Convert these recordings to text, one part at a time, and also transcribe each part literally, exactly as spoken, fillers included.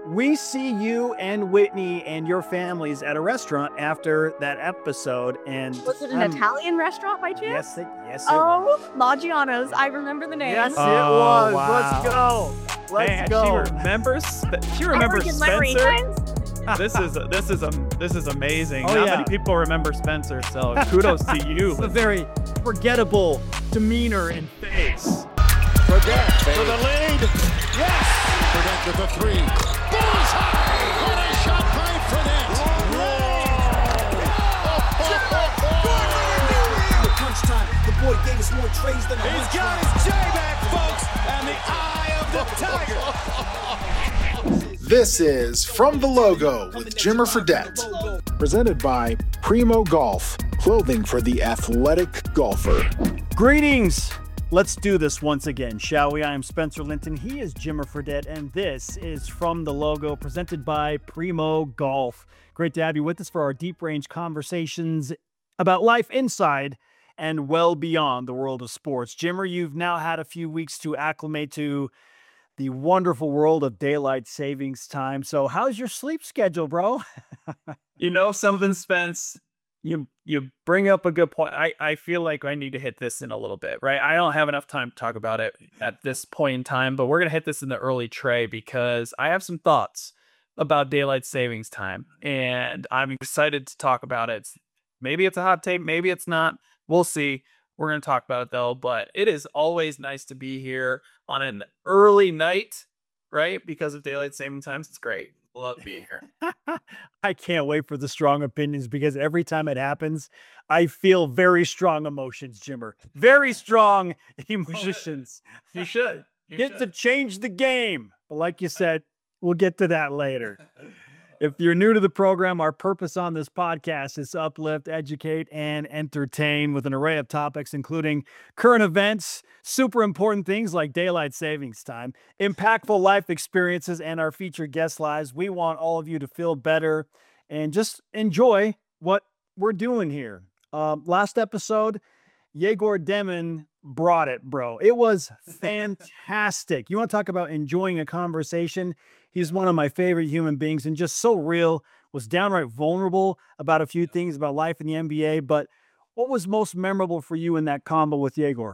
We see you and Whitney and your families at a restaurant after that episode, and Was it an I'm- Italian restaurant by chance? Yes, it, yes, it Oh, was. Maggiano's. I remember the name. Yes, it Oh, was. wow. Let's go. Let's Man, go. she remembers. Spe- she I remembers forget memory Spencer. times. This is this is um this is amazing. Oh, Not yeah. many people remember Spencer, so kudos to you. It's a very forgettable demeanor and face. Fredette for the lead. Yes. Fredette with the three. Bullseye. What a shot by Fredette. Crunch time. The boy gave us more trays than a He's hunch got line. his J back, folks, and the eye of the tiger. This is From the Logo with Jimmer Fredette, presented by Primo Golf, clothing for the athletic golfer. Greetings. Let's do this once again, shall we? I am Spencer Linton. He is Jimmer Fredette, and this is From the Logo, presented by Primo Golf. Great to have you with us for our deep range conversations about life inside and well beyond the world of sports. Jimmer, you've now had a few weeks to acclimate to the wonderful world of daylight savings time. So how's your sleep schedule, bro? You know something, Spence? You you bring up a good point. I, I feel like I need to hit this in a little bit, right? I don't have enough time to talk about it at this point in time, but we're gonna hit this in the early tray because I have some thoughts about daylight savings time, and I'm excited to talk about it. Maybe it's a hot take, maybe it's not. We'll see. We're gonna talk about it though, but it is always nice to be here on an early night, right? Because of daylight saving times, it's great. Love being here. I can't wait for the strong opinions because every time it happens, I feel very strong emotions, Jimmer. Very strong emotions. You should. You Get should. to change the game. But like you said, we'll get to that later. If you're new to the program, our purpose on this podcast is to uplift, educate, and entertain with an array of topics, including current events, super important things like daylight savings time, impactful life experiences, and our featured guest lives. We want all of you to feel better and just enjoy what we're doing here. Um, last episode, Yegor Demon brought it, bro. It was fantastic. You want to talk about enjoying a conversation? He's one of my favorite human beings and just so real, was downright vulnerable about a few things about life in the N B A. But what was most memorable for you in that combo with Yegor?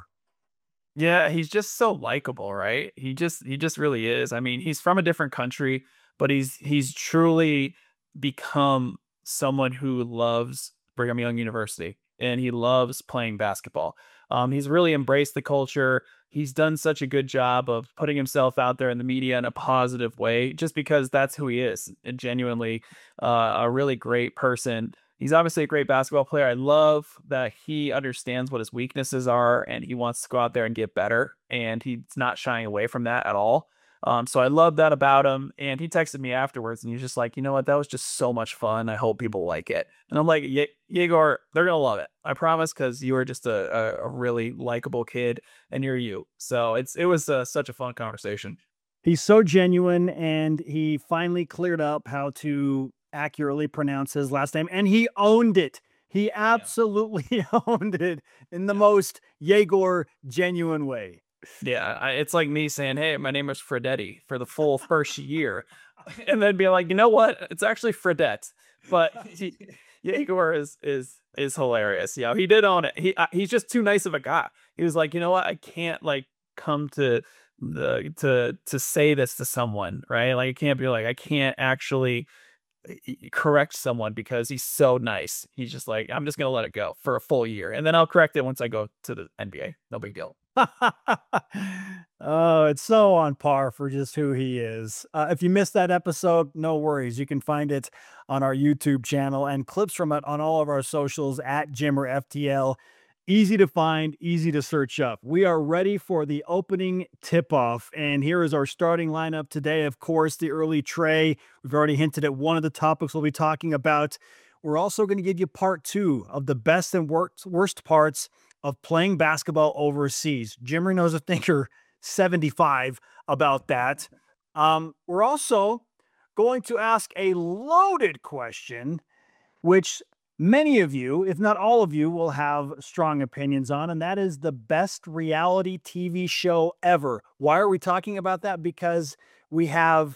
Yeah, he's just so likable, right? He just he just really is. I mean, he's from a different country, but he's he's truly become someone who loves Brigham Young University and he loves playing basketball. Um, he's really embraced the culture. He's done such a good job of putting himself out there in the media in a positive way, just because that's who he is. And genuinely uh, a really great person. He's obviously a great basketball player. I love that he understands what his weaknesses are and he wants to go out there and get better. And he's not shying away from that at all. Um, so I love that about him. And he texted me afterwards and he's just like, you know what? That was just so much fun. I hope people like it. And I'm like, Ye- Yegor, they're going to love it. I promise. Cause you are just a, a, a really likable kid and you're you. So it's, it was uh, such a fun conversation. He's so genuine and he finally cleared up how to accurately pronounce his last name and he owned it. He absolutely yeah. owned it in the most Yegor genuine way. Yeah, I, it's like me saying, hey, my name is Fredetti for the full first year. And then be like, you know what? It's actually Fredette. But he, Yegor is is is hilarious. You know, he did own it. He uh, he's just too nice of a guy. He was like, you know what? I can't like come to the to to say this to someone, right? Like, I can't be like, I can't actually correct someone because he's so nice. He's just like, I'm just gonna let it go for a full year, and then I'll correct it once I go to the N B A. No big deal. Oh, it's so on par for just who he is. Uh, if you missed that episode, no worries. You can find it on our YouTube channel and clips from it on all of our socials at Jimmer F T L. Easy to find, easy to search up. We are ready for the opening tip-off, and here is our starting lineup today. Of course, the early tray. We've already hinted at one of the topics we'll be talking about. We're also going to give you part two of the best and worst, worst parts of playing basketball overseas. Jimmer knows a thing or seventy-five about that. Um, we're also going to ask a loaded question, which many of you, if not all of you, will have strong opinions on, and that is the best reality T V show ever. Why are we talking about that? Because we have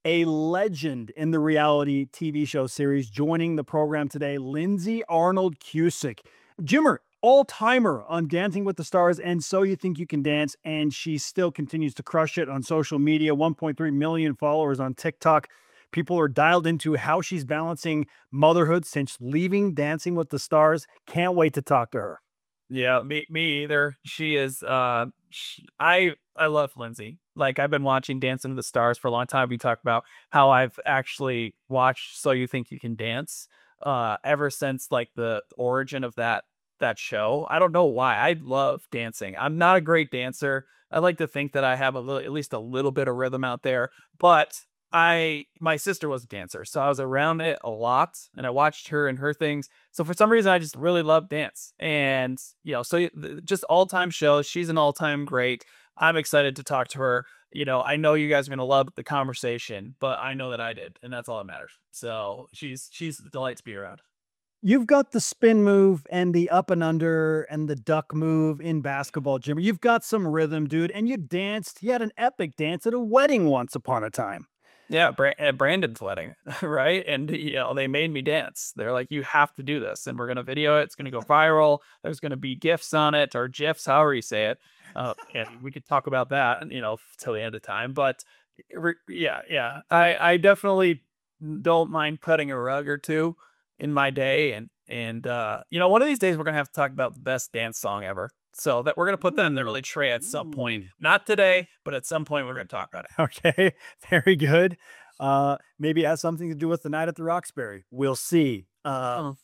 a legend in the reality T V show series, joining the program today, Lindsay Arnold Cusick. Jimmer, all-timer on Dancing with the Stars and So You Think You Can Dance, and she still continues to crush it on social media. one point three million followers on TikTok. People are dialed into how she's balancing motherhood since leaving Dancing with the Stars. Can't wait to talk to her. Yeah, me me either. She is uh she, I I love Lindsay. Like, I've been watching Dancing with the Stars for a long time. We talk about how I've actually watched So You Think You Can Dance uh ever since like the origin of that that show. I don't know why. I love dancing. I'm not a great dancer. I like to think that I have a little, at least a little bit of rhythm out there, but I my sister was a dancer, so I was around it a lot, and I watched her and her things. So for some reason, I just really love dance, and you know, so y- just all time shows. She's an all time great. I'm excited to talk to her. You know, I know you guys are gonna love the conversation, but I know that I did, and that's all that matters. So she's she's a delight to be around. You've got the spin move and the up and under and the duck move in basketball, Jimmer. You've got some rhythm, dude, and you danced. You had an epic dance at a wedding once upon a time. Yeah, Bra- at Brandon's wedding, right? And you know, they made me dance. They're like, "You have to do this, and we're gonna video it. It's gonna go viral. There's gonna be gifs on it or gifs, however you say it." Uh, and we could talk about that, you know, till the end of time. But re- yeah, yeah, I I definitely don't mind cutting a rug or two in my day, and and uh, you know, one of these days we're gonna have to talk about the best dance song ever. So that we're gonna put that in the really tray at some point. Not today, but at some point we're gonna talk about it. Okay, very good. Uh, maybe it has something to do with the night at the Roxbury. We'll see. Uh,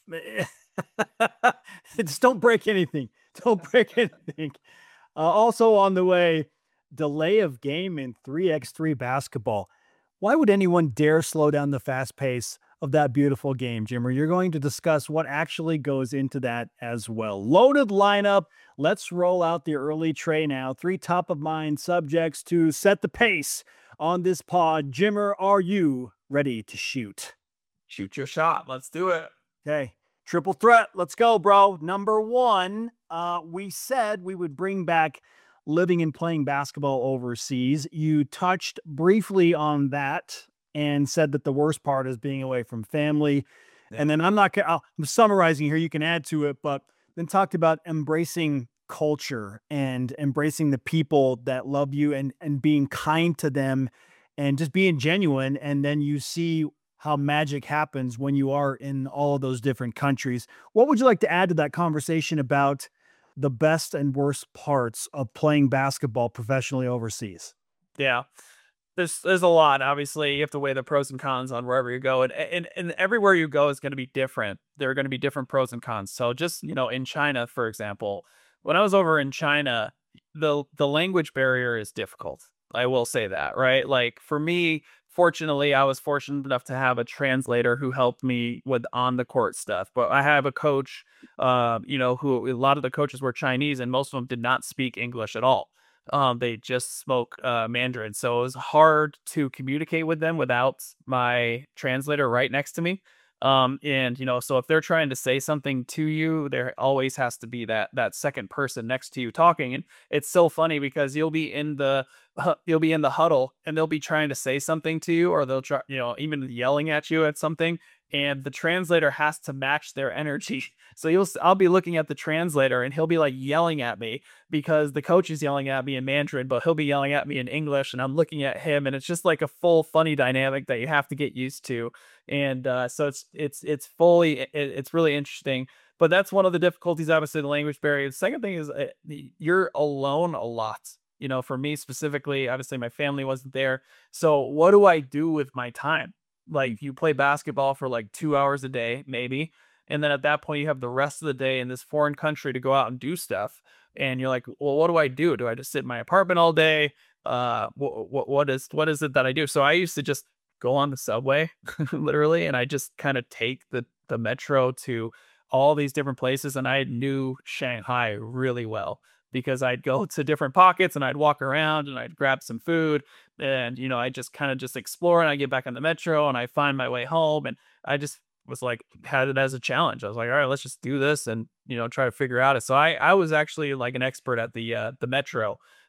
just don't break anything. Don't break anything. Uh, also on the way, delay of game in three by three basketball. Why would anyone dare slow down the fast pace of that beautiful game, Jimmer? You're going to discuss what actually goes into that as well. Loaded lineup. Let's roll out the early tray now. Three top of mind subjects to set the pace on this pod. Jimmer, are you ready to shoot? Shoot your shot. Let's do it. Okay. Triple threat. Let's go, bro. Number one, uh, we said we would bring back living and playing basketball overseas. You touched briefly on that and said that the worst part is being away from family. Yeah. And then I'm not, I'll- I'm summarizing here. You can add to it, but then talked about embracing culture and embracing the people that love you and, and being kind to them and just being genuine. And then you see how magic happens when you are in all of those different countries. What would you like to add to that conversation about the best and worst parts of playing basketball professionally overseas? Yeah. There's there's a lot. Obviously, you have to weigh the pros and cons on wherever you go. And and, and everywhere you go is going to be different. There are going to be different pros and cons. So just, you know, in China, for example, when I was over in China, the the language barrier is difficult. I will say that, right? Like for me, fortunately, I was fortunate enough to have a translator who helped me with on the court stuff. But I have a coach, uh, you know, who a lot of the coaches were Chinese and most of them did not speak English at all. Um, they just spoke uh, Mandarin. So it was hard to communicate with them without my translator right next to me. Um, and you know, so if they're trying to say something to you, there always has to be that that second person next to you talking. And it's so funny because you'll be in the hu- you'll be in the huddle and they'll be trying to say something to you, or they'll try, you know, even yelling at you at something, and the translator has to match their energy. So you'll s- I'll be looking at the translator and he'll be like yelling at me because the coach is yelling at me in Mandarin, but he'll be yelling at me in English, and I'm looking at him, and it's just like a full funny dynamic that you have to get used to. And uh, so it's it's it's fully it, it's really interesting. But that's one of the difficulties, obviously, the language barrier. The second thing is uh, the- you're alone a lot. You know, for me specifically, obviously my family wasn't there. So what do I do with my time? Like, you play basketball for like two hours a day, maybe. And then at that point, you have the rest of the day in this foreign country to go out and do stuff. And you're like, well, what do I do? Do I just sit in my apartment all day? Uh, what, what is, what is it that I do? So I used to just go on the subway literally. And I just kind of take the, the metro to all these different places. And I knew Shanghai really well because I'd go to different pockets and I'd walk around and I'd grab some food, and, you know, I just kind of just explore, and I get back on the metro and I find my way home. And I just was like, had it as a challenge. I was like, all right, let's just do this and, you know, try to figure out it. So I, I was actually like an expert at the, uh, the metro.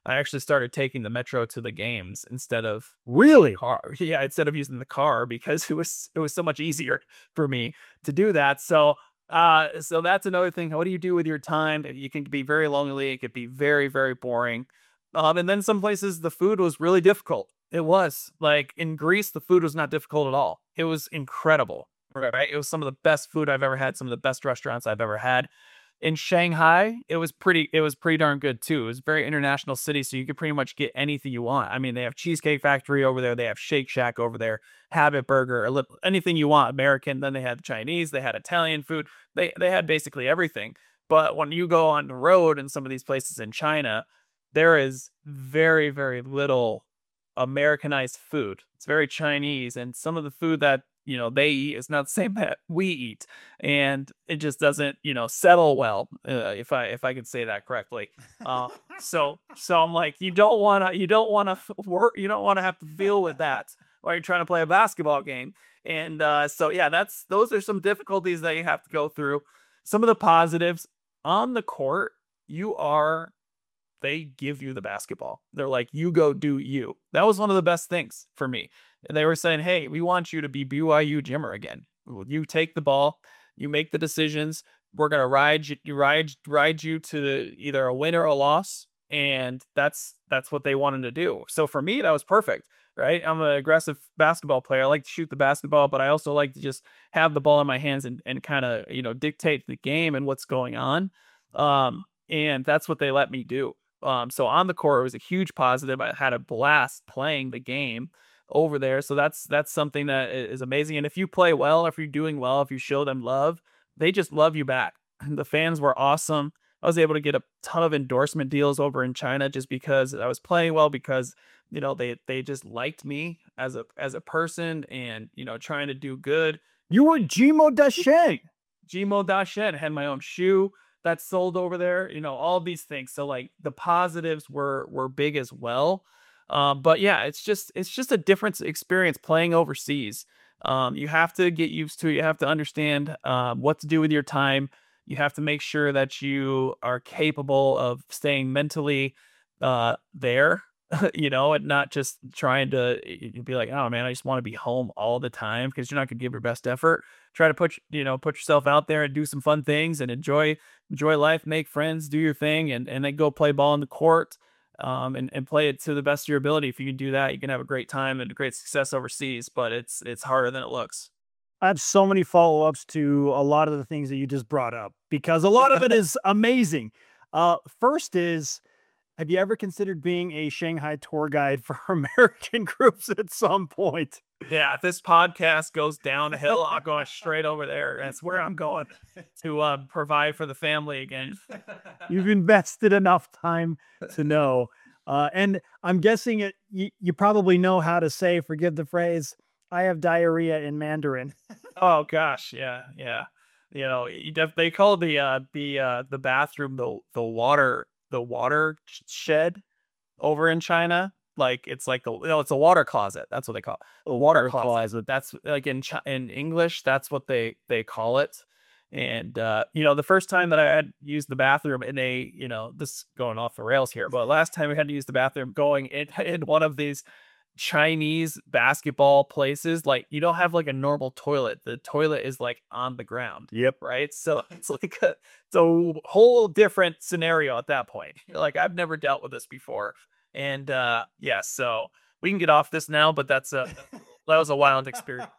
I actually started taking the metro to the games instead of Really? car. Yeah, instead of using the car because it was it was so much easier for me to do that. So uh so that's another thing. What do you do with your time? You can be very lonely, it could be very, very boring. Um, and then some places the food was really difficult. It was like in Greece, the food was not difficult at all. It was incredible. Right. It was some of the best food I've ever had, some of the best restaurants I've ever had. In Shanghai, it was pretty it was pretty darn good too. It was a very international city, so you could pretty much get anything you want. I mean, they have Cheesecake Factory over there, they have Shake Shack over there, Habit Burger, a lit- anything you want American. Then they had Chinese, they had Italian food. They they had basically everything. But when you go on the road in some of these places in China, there is very, very little Americanized food. It's very Chinese, and some of the food that you know they eat is not the same that we eat, and it just doesn't you know settle well. Uh, if I if I could say that correctly. Uh, so so I'm like, you don't want to you don't want to work you don't want to have to deal with that while you're trying to play a basketball game. And uh, so yeah, that's those are some difficulties that you have to go through. Some of the positives on the court, you are they give you the basketball. They're like, you go do you. That was one of the best things for me. And they were saying, hey, we want you to be B Y U Jimmer again. You take the ball, you make the decisions. We're gonna ride you, you ride ride you to either a win or a loss, and that's that's what they wanted to do. So for me, that was perfect. Right? I'm an aggressive basketball player. I like to shoot the basketball, but I also like to just have the ball in my hands and and kind of you know dictate the game and what's going on. Um, and that's what they let me do. Um, so on the court, it was a huge positive. I had a blast playing the game over there. So that's that's something that is amazing. And if you play well, if you're doing well, if you show them love, they just love you back. The fans were awesome. I was able to get a ton of endorsement deals over in China just because I was playing well, because you know they they just liked me as a as a person and you know trying to do good. You were Jimo Dashen. Jimo Dashen. I had my own shoe that's sold over there, you know, all these things. So like the positives were were big as well. Um, but yeah, it's just it's just a different experience playing overseas. Um, you have to get used to it. You have to understand um, what to do with your time. You have to make sure that you are capable of staying mentally uh, there, you know, and not just trying to be like, oh man, I just want to be home all the time, because you're not going to give your best effort. Try to put, you know, put yourself out there and do some fun things and enjoy, enjoy life, make friends, do your thing, and, and then go play ball in the court, um, and, and play it to the best of your ability. If you can do that, you can have a great time and a great success overseas, but it's, it's harder than it looks. I have so many follow-ups to a lot of the things that you just brought up, because a lot of it is amazing. Uh, first is, have you ever considered being a Shanghai tour guide for American groups at some point? Yeah, if this podcast goes downhill, I'm going straight over there. That's where I'm going to uh, provide for the family again. You've invested enough time to know. Uh, and I'm guessing it. You, you probably know how to say, forgive the phrase, I have diarrhea in Mandarin. Oh gosh, yeah, yeah. You know, you def- they call the uh, the uh, the bathroom the the water the water shed over in China. Like it's like the you know, it's a water closet. That's what they call it. A water closet. That's like in Ch- in English, that's what they they call it. And uh, you know, the first time that I had used the bathroom in a, you know, this is going off the rails here, but last time we had to use the bathroom going in, in one of these Chinese basketball places, like you don't have like a normal toilet. The toilet is like on the ground. Yep. Right. So it's like a, it's a whole different scenario at that point. Like I've never dealt with this before. And uh yeah, so we can get off this now, but that's a that was a wild experience.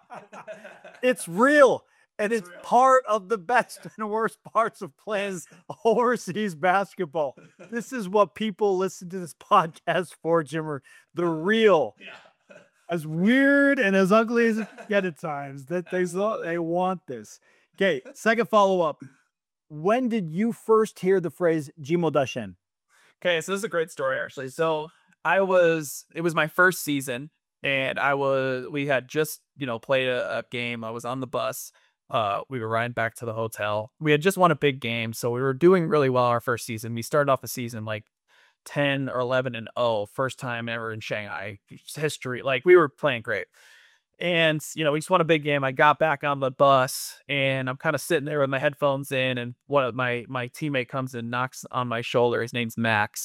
It's real. And it's, it's part of the best and worst parts of playing overseas basketball. This is what people listen to this podcast for, Jimmer. The real, yeah. As weird and as ugly as it get at times, that they they want this. Okay, second follow up. When did you first hear the phrase Jimo Dashen? Okay, so this is a great story actually. So I was, it was my first season, and I was, we had just you know played a, a game. I was on the bus. Uh, we were riding back to the hotel. We had just won a big game, so we were doing really well our first season. We started off the season like ten or eleven and oh, first time ever in Shanghai history. Like we were playing great. And, you know, we just won a big game. I got back on the bus and I'm kind of sitting there with my headphones in, and one of my, my teammate comes and knocks on my shoulder. His name's Max.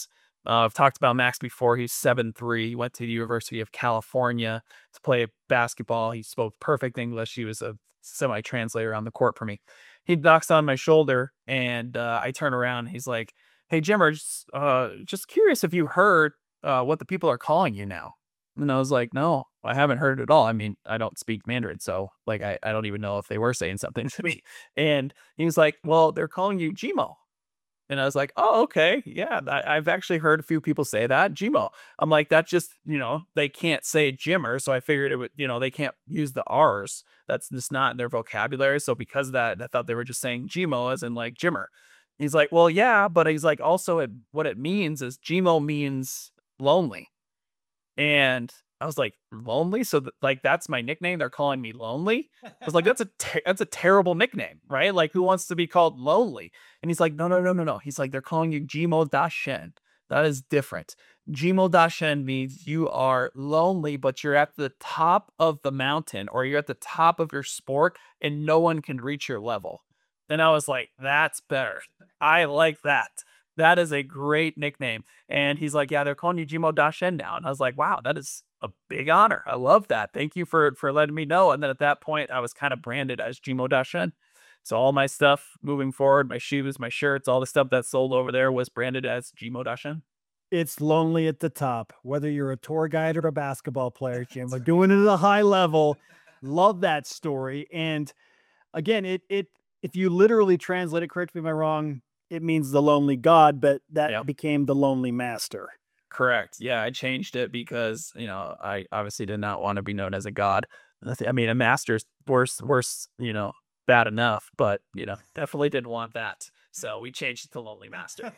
Uh, I've talked about Max before. He's seven three. He went to the University of California to play basketball. He spoke perfect English. He was a semi-translator on the court for me. He knocks on my shoulder, and uh, I turn around. He's like, "Hey, Jimmer, just, uh, just curious if you heard uh, what the people are calling you now." And I was like, "No, I haven't heard it at all. I mean, I don't speak Mandarin, so like, I, I don't even know if they were saying something to me." And he was like, "Well, they're calling you Gmo." And I was like, "Oh, okay. Yeah, I, I've actually heard a few people say that, Gmo." I'm like, "That's just, you know, they can't say Jimmer." So I figured it would, you know, they can't use the R's. That's just not in their vocabulary. So because of that, I thought they were just saying Gmo as in like Jimmer. He's like, "Well, yeah, but he's like, also it, what it means is Gmo means lonely." And I was like, "Lonely?" So th- like, that's my nickname. They're calling me lonely. I was like, that's a, ter- that's a terrible nickname, right? Like, who wants to be called lonely? And he's like, no, no, no, no, no. He's like, they're calling you Jimo Dashen. That is different. Jimo Dashen means you are lonely, but you're at the top of the mountain, or you're at the top of your sport and no one can reach your level. Then I was like, that's better. I like that. That is a great nickname. And he's like, "Yeah, they're calling you Jimo Dashen now." And I was like, wow, that is a big honor. I love that. Thank you for, for letting me know. And then at that point, I was kind of branded as Jimo Dashen. So all my stuff moving forward, my shoes, my shirts, all the stuff that's sold over there was branded as Jimo Dashen. It's lonely at the top, whether you're a tour guide or a basketball player, Jim. We're doing it at a high level. Love that story. And again, it it if you literally translate it, correct me if I'm wrong, it means the lonely god, but that Yep. became the lonely master. Correct. Yeah, I changed it because, you know, I obviously did not want to be known as a god. I mean, a master's worse, worse, you know, bad enough, but, you know, definitely didn't want that. So we changed it to Lonely Master.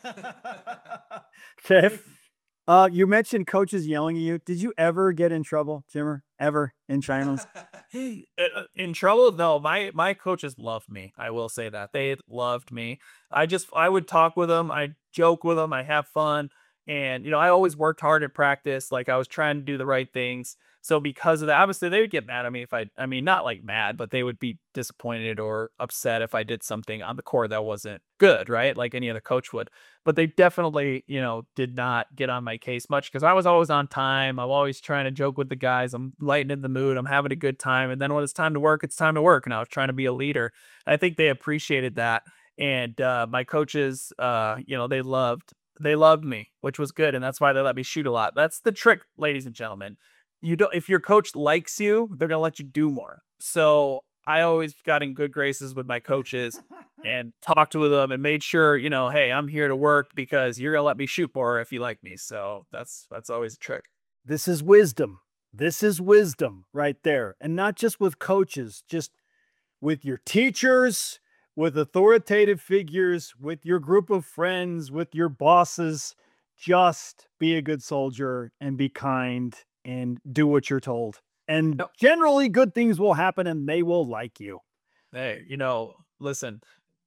Okay. Uh, you mentioned coaches yelling at you. Did you ever get in trouble, Jimmer? Ever in China? Hey, uh, in trouble? No, my my coaches loved me. I will say that they loved me. I just I would talk with them. I joke with them. I have fun, and you know I always worked hard at practice. Like I was trying to do the right things. So because of that, obviously they would get mad at me if I. I mean, not like mad, but they would be disappointed or upset if I did something on the court that wasn't good, right? Like any other coach would. But they definitely, you know, did not get on my case much because I was always on time. I'm always trying to joke with the guys. I'm lightening the mood. I'm having a good time. And then when it's time to work, it's time to work. And I was trying to be a leader. I think they appreciated that. And uh, my coaches, uh, you know, they loved, they loved me, which was good. And that's why they let me shoot a lot. That's the trick, ladies and gentlemen. You don't, if your coach likes you, they're going to let you do more. So I always got in good graces with my coaches and talked with them and made sure, you know, hey, I'm here to work because you're going to let me shoot more if you like me. So that's, that's always a trick. This is wisdom. This is wisdom right there. And not just with coaches, just with your teachers, with authoritative figures, with your group of friends, with your bosses. Just be a good soldier and be kind and do what you're told. And Yep. generally good things will happen and they will like you. Hey, you know, listen,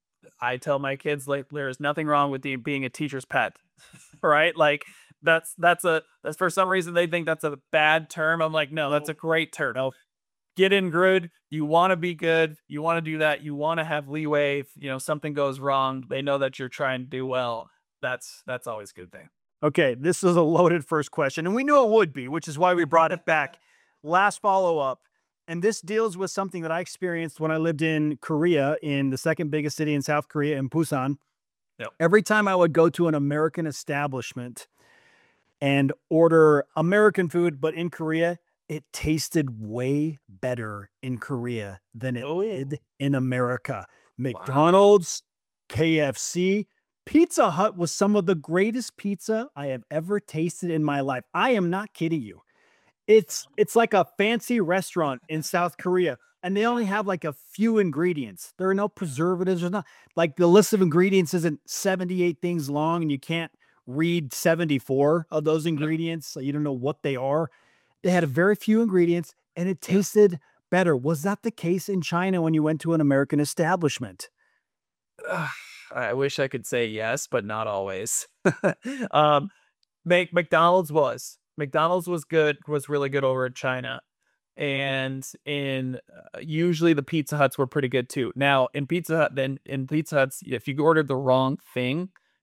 I tell my kids like there is nothing wrong with the, being a teacher's pet, right? Like that's, that's a, that's for some reason they think that's a bad term. I'm like, no, that's a great term. No, get in good. You want to be good. You want to do that. You want to have leeway. If, you know, something goes wrong, they know that you're trying to do well. That's, that's always a good thing. Okay, this is a loaded first question, and we knew it would be, which is why we brought it back. Last follow-up, and this deals with something that I experienced when I lived in Korea, in the second biggest city in South Korea, in Busan. Yep. Every time I would go to an American establishment and order American food, but in Korea, it tasted way better in Korea than it Oh. did in America. McDonald's, K F C, Pizza Hut was some of the greatest pizza I have ever tasted in my life. I am not kidding you. It's it's like a fancy restaurant in South Korea, and they only have like a few ingredients. There are no preservatives. There's not like the list of ingredients isn't seventy-eight things long, and you can't read seventy-four of those ingredients, so you don't know what they are. They had a very few ingredients, and it tasted better. Was that the case in China when you went to an American establishment? Ugh, I wish I could say yes, but not always. um, make McDonald's was McDonald's was good, was really good over in China, and in uh, usually the Pizza Huts were pretty good too. Now in Pizza Hut, then in Pizza Huts, if you ordered the wrong thing,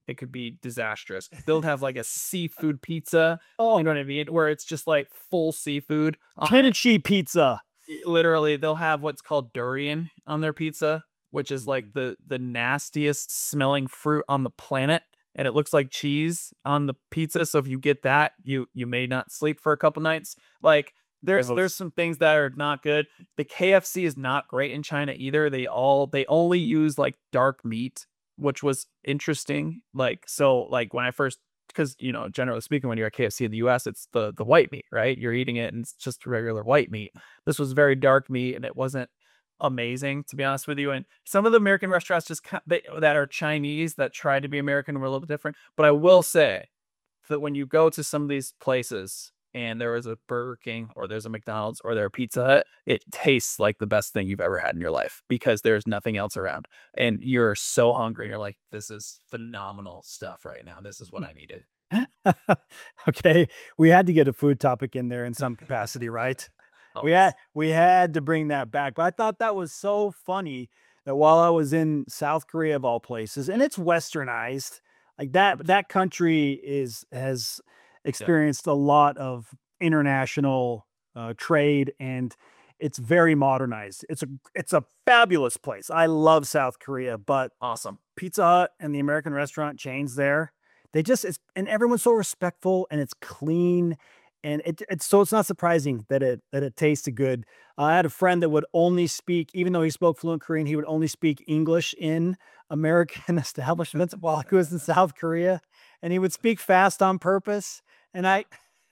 it could be disastrous. They'll have like a seafood pizza. Oh, You know what I mean? Where it's just like full seafood. Uh, kimchi pizza. Literally, they'll have what's called durian on their pizza, which is like the the nastiest smelling fruit on the planet, and it looks like cheese on the pizza. So if you get that, you you may not sleep for a couple nights. Like there's Gross. there's some things that are not good. The K F C is not great in China either. They all they only use like dark meat, which was interesting. Like so, like when I first, because you know, generally speaking, when you're at K F C in the U S, it's the the white meat, right? You're eating it, and it's just regular white meat. This was very dark meat, and it wasn't amazing, to be honest with you. And some of the American restaurants just ki- they, that are Chinese that try to be American were a little bit different. But I will say that when you go to some of these places and there is a Burger King or there's a McDonald's or there's a Pizza Hut, it tastes like the best thing you've ever had in your life because there's nothing else around. And you're so hungry. You're like, this is phenomenal stuff right now. This is what I needed. Okay, we had to get a food topic in there in some capacity, right? We had we had to bring that back. But I thought that was so funny that while I was in South Korea of all places, and it's westernized, like that that country is has experienced a lot of international uh, trade, and it's very modernized. It's a it's a fabulous place. I love South Korea, but Awesome. Pizza Hut and the American restaurant chains there, they just it's and everyone's so respectful and it's clean, and it, it's so it's not surprising that it that it tasted good. Uh, I had a friend that would only speak, even though he spoke fluent Korean, he would only speak English in American establishments while he was in South Korea, and he would speak fast on purpose. And I,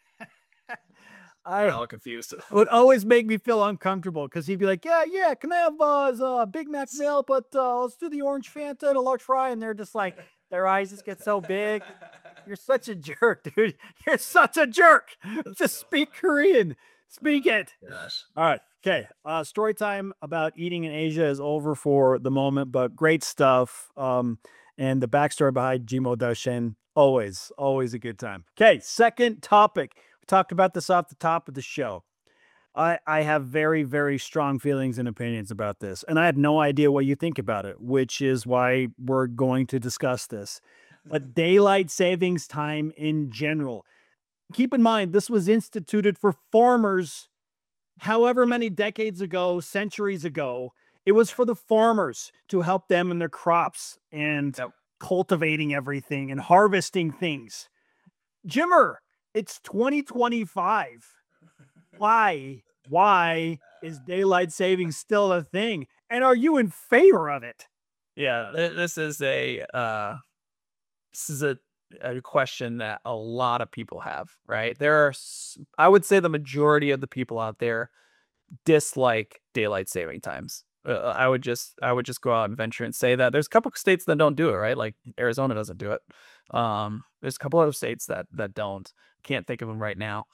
I I'm all confused. it would always make me feel uncomfortable because he'd be like, "Yeah, yeah, can I have uh, a Big Mac meal, but uh, let's do the orange Fanta and a large fry." And they're just like, their eyes just get so big. You're such a jerk, dude. You're such a jerk. Just speak Korean. Speak it. Gosh. All right. Okay. Uh, story time about eating in Asia is over for the moment, but great stuff. Um, and the backstory behind Jimo Darshan, always, always a good time. Okay. Second topic. We talked about this off the top of the show. I, I have very, very strong feelings and opinions about this, and I have no idea what you think about it, which is why we're going to discuss this. But daylight savings time in general. Keep in mind, this was instituted for farmers however many decades ago, centuries ago. It was for the farmers to help them in their crops and Yep. cultivating everything and harvesting things. Jimmer, it's twenty twenty-five. Why? Why is daylight savings still a thing? And are you in favor of it? Yeah, th- this is a uh, this is a, a question that a lot of people have, right? There are, s- I would say, the majority of the people out there dislike daylight saving times. Uh, I would just, I would just go out and venture and say that there's a couple of states that don't do it, right? Like Arizona doesn't do it. Um, there's a couple other states that that don't. Can't think of them right now.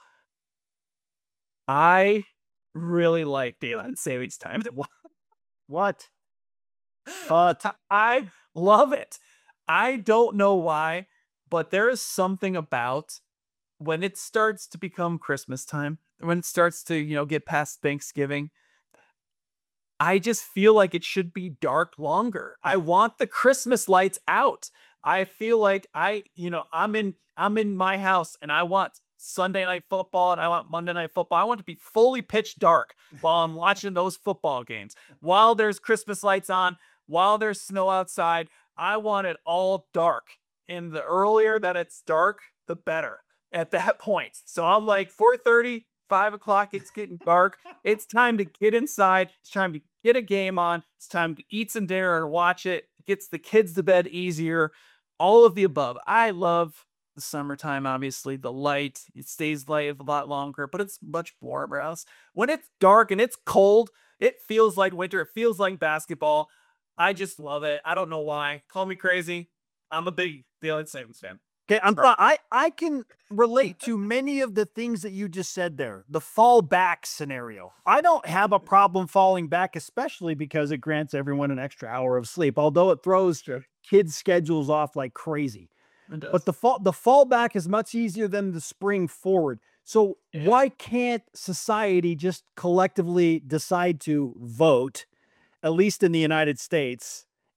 I really like daylight savings time. What? Uh, T- I love it. I don't know why, but there is something about when it starts to become Christmas time, when it starts to, you know, get past Thanksgiving, I just feel like it should be dark longer. I want the Christmas lights out. I feel like I, you know, I'm in I'm in my house and I want Sunday night football and I want Monday night football. I want it to be fully pitch dark while I'm watching those football games. While there's Christmas lights on, while there's snow outside, I want it all dark. And the earlier that it's dark, the better at that point. So I'm like four thirty, five o'clock, it's getting dark. It's time to get inside. It's time to get a game on. It's time to eat some dinner and watch it. Gets the kids to bed easier. All of the above. I love the summertime, obviously. The light, it stays light a lot longer, but it's much warmer else. When it's dark and it's cold, it feels like winter. It feels like basketball. I just love it. I don't know why. Call me crazy. I'm a big daylight savings fan. Okay, I'm I I can relate to many of the things that you just said there. The fall back scenario. I don't have a problem falling back, especially because it grants everyone an extra hour of sleep, although it throws kids' schedules off like crazy. It does. But the fall the fall back is much easier than the spring forward. So Yeah. why can't society just collectively decide to vote, at least in the United States,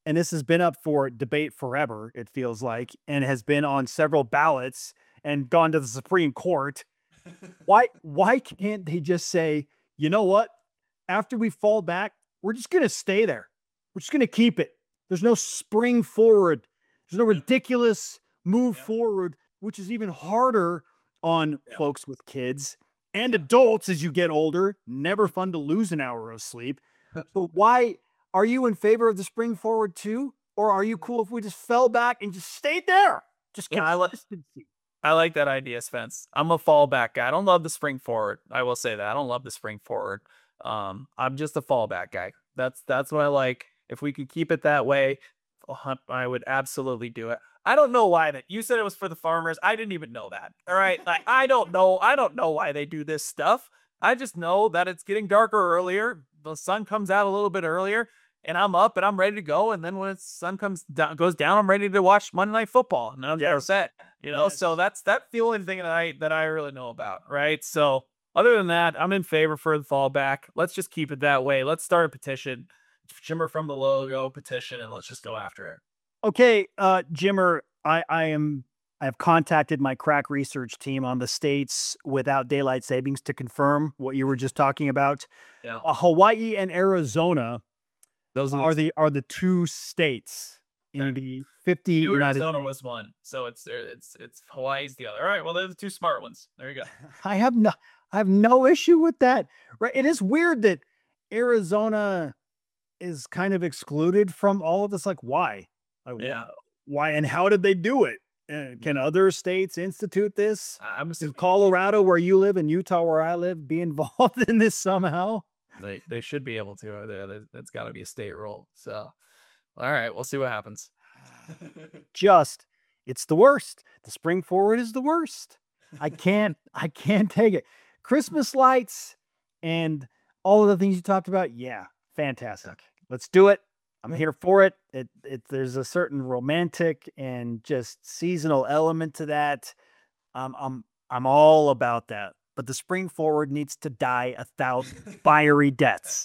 and this has been up for debate forever, it feels like, and has been on several ballots and gone to the Supreme Court. Why why can't they just say, you know what? After we fall back, we're just gonna stay there. We're just gonna keep it. There's no spring forward. There's no ridiculous move Yeah. forward, which is even harder on Yeah. folks with kids and adults as you get older. Never fun to lose an hour of sleep. But why are you in favor of the spring forward too? Or are you cool if we just fell back and just stayed there? Just Yeah, I like- consistency. I like that idea, Spence. I'm a fallback guy. I don't love the spring forward. I will say that. I don't love the spring forward. Um, I'm just a fallback guy. That's that's what I like. If we could keep it that way, uh, I would absolutely do it. I don't know why that you said it was for the farmers. I didn't even know that. All right. Like I don't know. I don't know why they do this stuff. I just know that it's getting darker earlier. The sun comes out a little bit earlier, and I'm up and I'm ready to go. And then when the sun comes down, goes down, I'm ready to watch Monday Night Football, and I'm Yes. set. You know, Yes. so that's that's the only thing that I that I really know about, right? So other than that, I'm in favor for the fallback. Let's just keep it that way. Let's start a petition, Jimmer from the logo petition, and let's just go after it. Okay, uh, Jimmer, I, I am I have contacted my crack research team on the states without daylight savings to confirm what you were just talking about. Yeah, Uh, Hawaii and Arizona those are the are the two states in Okay. the fifty New United Arizona States. was one, so it's it's it's Hawaii's the other. All right, well they're the two smart ones. There you go. I have no I have no issue with that. Right? It is weird that Arizona is kind of excluded from all of this. Like, why? Like, Yeah, why and how did they do it? Uh, can other states institute this? I'm Is assuming Colorado, where you live, and Utah, where I live, be involved in this somehow? they they should be able to. There, there- that's got to be a state rule. So, all right, we'll see what happens. Just, it's the worst. The spring forward is the worst. I can't, I can't take it. Christmas lights and all of the things you talked about. Yeah, fantastic. Let's do it. I'm here for it. It, it. There's a certain romantic and just seasonal element to that. Um, I'm, I'm all about that. But the spring forward needs to die a thousand fiery deaths.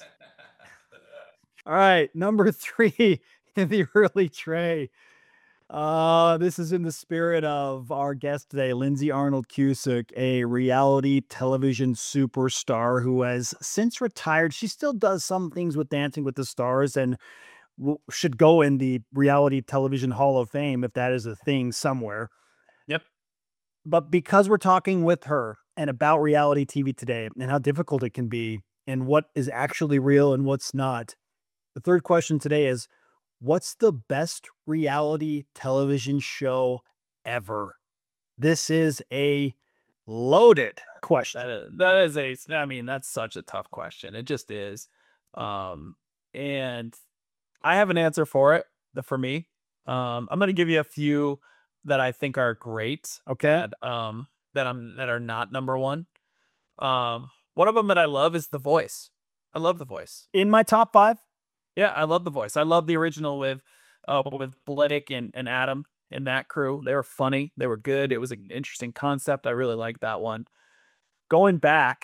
All right, number three in the early tray. Uh, this is in the spirit of our guest today, Lindsay Arnold Cusick, a reality television superstar who has since retired. She still does some things with Dancing with the Stars and w- should go in the reality television Hall of Fame if that is a thing somewhere. Yep. But because we're talking with her and about reality T V today and how difficult it can be and what is actually real and what's not, the third question today is, what's the best reality television show ever? This is a loaded question. That is, that is a, I mean, that's such a tough question. It just is. Um, and I have an answer for it, the, for me. Um, I'm going to give you a few that I think are great, Okay. that, um, that I'm, that are not number one. Um, one of them that I love is The Voice. I love The Voice. In my top five. Yeah, I love The Voice. I love the original with, uh, with Bledick and, and Adam and that crew. They were funny. They were good. It was an interesting concept. I really liked that one. Going back,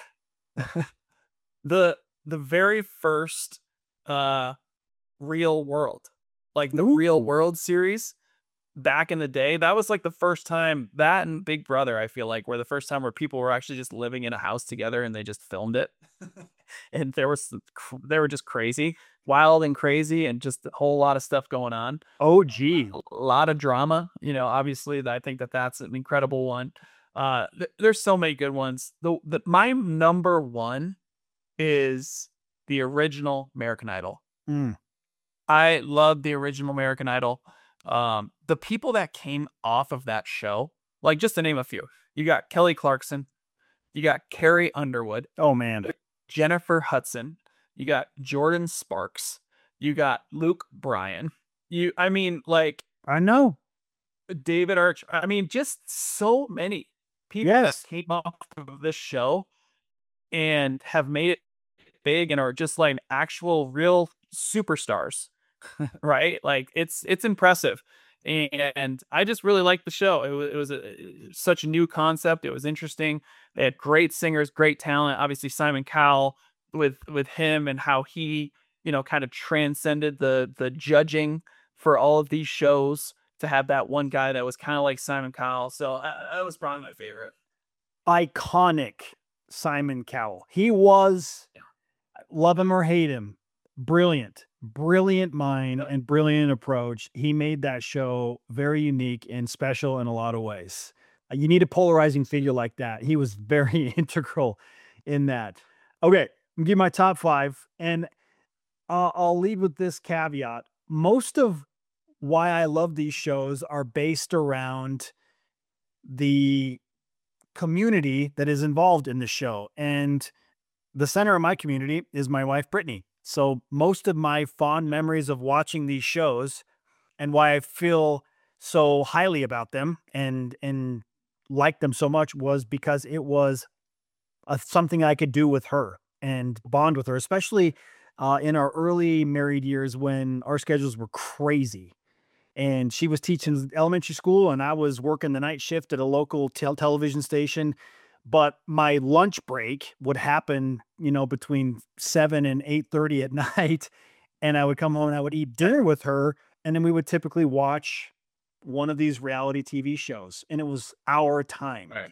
the the very first uh Real World, like the Ooh. Real World series back in the day, that was like the first time, that and Big Brother, I feel like, were the first time where people were actually just living in a house together and they just filmed it. And there was cr- they were just crazy, wild and crazy, and just a whole lot of stuff going on. Oh, gee. A lot of drama, you know, obviously. I think that that's an incredible one. Uh th- there's so many good ones. The, the my number one is the original American Idol. Mm. I love the original American Idol. Um the people that came off of that show, like, just to name a few, you got Kelly Clarkson, you got Carrie Underwood, Oh, man. Jennifer Hudson, you got Jordan Sparks, you got Luke Bryan, you I mean, like, I know. David Arch. I mean, just so many people Yes. that came off of this show and have made it big and are just like actual real superstars, right? Like, it's it's impressive. And I just really liked the show. It was it was a, such a new concept. It was interesting. They had great singers, great talent. Obviously, Simon Cowell, with with him and how he, you know, kind of transcended the the judging for all of these shows to have that one guy that was kind of like Simon Cowell. So uh, that was probably my favorite. Iconic Simon Cowell. He was, yeah. Love him or hate him, brilliant, brilliant mind yep. and brilliant approach. He made that show very unique and special in a lot of ways. Uh, you need a polarizing figure like that. He was very integral in that. Okay, I'm give my top five, and uh, I'll lead with this caveat. Most of why I love these shows are based around the community that is involved in the show. And the center of my community is my wife, Brittany. So most of my fond memories of watching these shows and why I feel so highly about them and, and like them so much was because it was a, something I could do with her and bond with her, especially uh, in our early married years when our schedules were crazy. And she was teaching elementary school and I was working the night shift at a local tel- television station. But my lunch break would happen, you know, between seven and eight thirty at night. And I would come home and I would eat dinner with her. And then we would typically watch one of these reality T V shows. And it was our time. Right.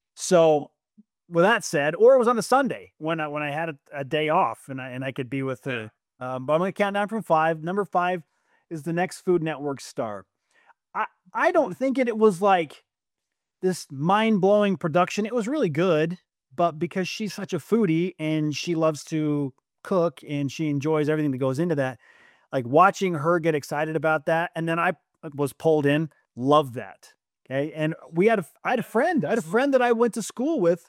So with that said, or it was on a Sunday when I, when I had a, a day off and I, and I could be with her. Um, but I'm going to count down from five. Number five is the next Food Network star. I, I don't think it, it was like this mind-blowing production. It was really good, but because she's such a foodie and she loves to cook and she enjoys everything that goes into that, like watching her get excited about that. And then I was pulled in, loved that. Okay. And we had a, I had a friend, I had a friend that I went to school with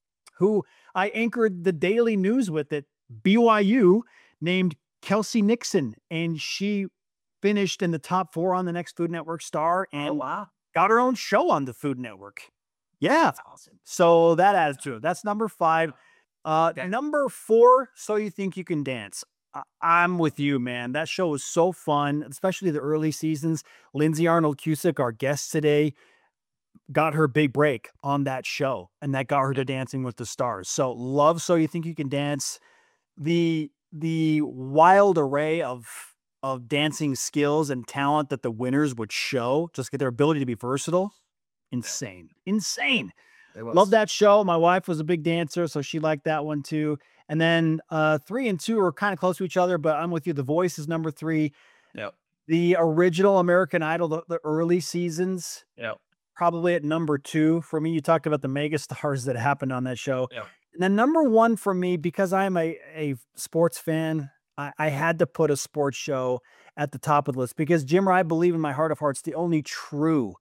who I anchored the daily news with at B Y U named Kelsey Nixon. And she finished in the top four on the next Food Network star and oh, wow. got her own show on the Food Network. Yeah. That's awesome. So that adds to it. That's number five. Uh, okay. Number four, So You Think You Can Dance. I- I'm with you, man. That show was so fun, especially the early seasons. Lindsay Arnold Cusick, our guest today, got her big break on that show, and that got her to Dancing with the Stars. So love So You Think You Can Dance. The, the wild array of of dancing skills and talent that the winners would show, just get their ability to be versatile. Insane. Insane. Love that show. My wife was a big dancer, so she liked that one too. And then uh, three and two are kind of close to each other, but I'm with you. The Voice is number three. Yep. The original American Idol, the, the early seasons, yep. probably at number two. For me, you talked about the mega stars that happened on that show. Yep. And then number one for me, because I'm a, a sports fan, I had to put a sports show at the top of the list because, Jimmer, I believe in my heart of hearts, the only true,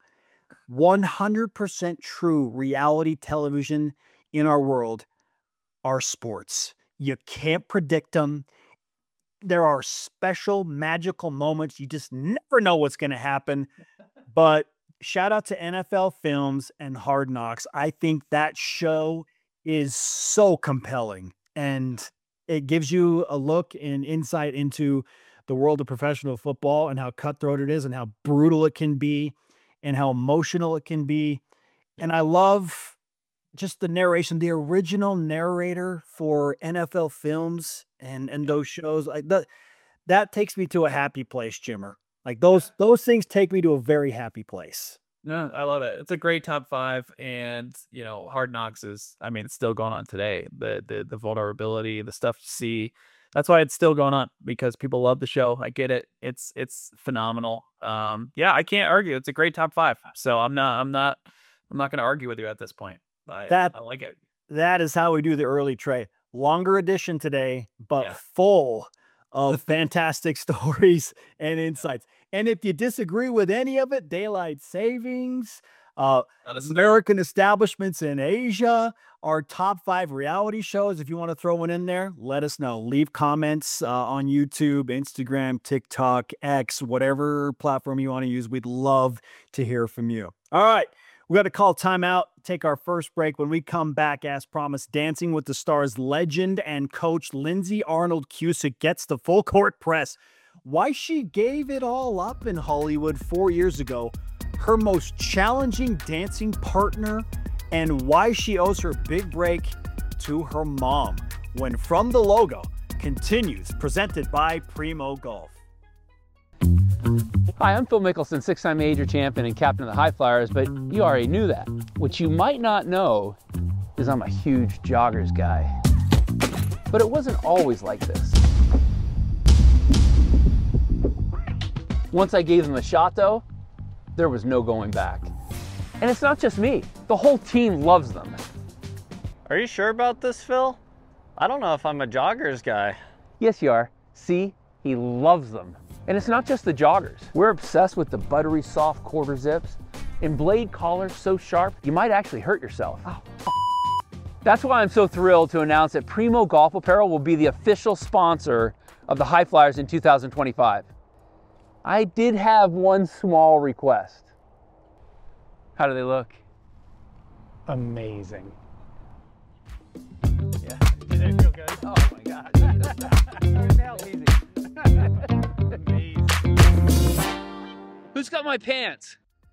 one hundred percent true reality television in our world are sports. You can't predict them. There are special, magical moments. You just never know what's going to happen. But shout out to N F L Films and Hard Knocks. I think that show is so compelling, and it gives you a look and insight into the world of professional football and how cutthroat it is and how brutal it can be and how emotional it can be. And I love just the narration, the original narrator for N F L Films and, and those shows. Like that, that takes me to a happy place, Jimmer. Like those, those things take me to a very happy place. No, I love it. It's a great top five, and you know, Hard Knocks is, I mean, it's still going on today. The the the vulnerability, the stuff to see. That's why it's still going on, because people love the show. I get it. It's it's phenomenal. Um, yeah, I can't argue. It's a great top five. So I'm not I'm not I'm not going to argue with you at this point. I, that I like it. That is how we do the early trade. Longer edition today, but yeah. full of fantastic stories and insights. And if you disagree with any of it, daylight savings, uh, American establishments in Asia, our top five reality shows, if you want to throw one in there, let us know. Leave comments uh, on YouTube, Instagram, TikTok, X, whatever platform you want to use. We'd love to hear from you. All right. We got to call timeout, take our first break. When we come back, as promised, Dancing with the Stars legend and coach Lindsay Arnold Cusick gets the full court press. Why she gave it all up in Hollywood four years ago, her most challenging dancing partner, and why she owes her big break to her mom. When From the Logo continues, presented by Primo Golf. Hi, I'm Phil Mickelson, six-time major champion and captain of the High Flyers, but you already knew that. What you might not know is I'm a huge joggers guy. But it wasn't always like this. Once I gave them a shot though, there was no going back. And it's not just me, the whole team loves them. Are you sure about this, Phil? I don't know if I'm a joggers guy. Yes, you are. See, he loves them. And it's not just the joggers. We're obsessed with the buttery soft quarter zips and blade collars so sharp, you might actually hurt yourself. Oh. That's why I'm so thrilled to announce that Primo Golf Apparel will be the official sponsor of the High Flyers in two thousand twenty-five. I did have one small request. How do they look? Amazing. Yeah, they feel good. Oh my God. Amazing. Who's got my pants?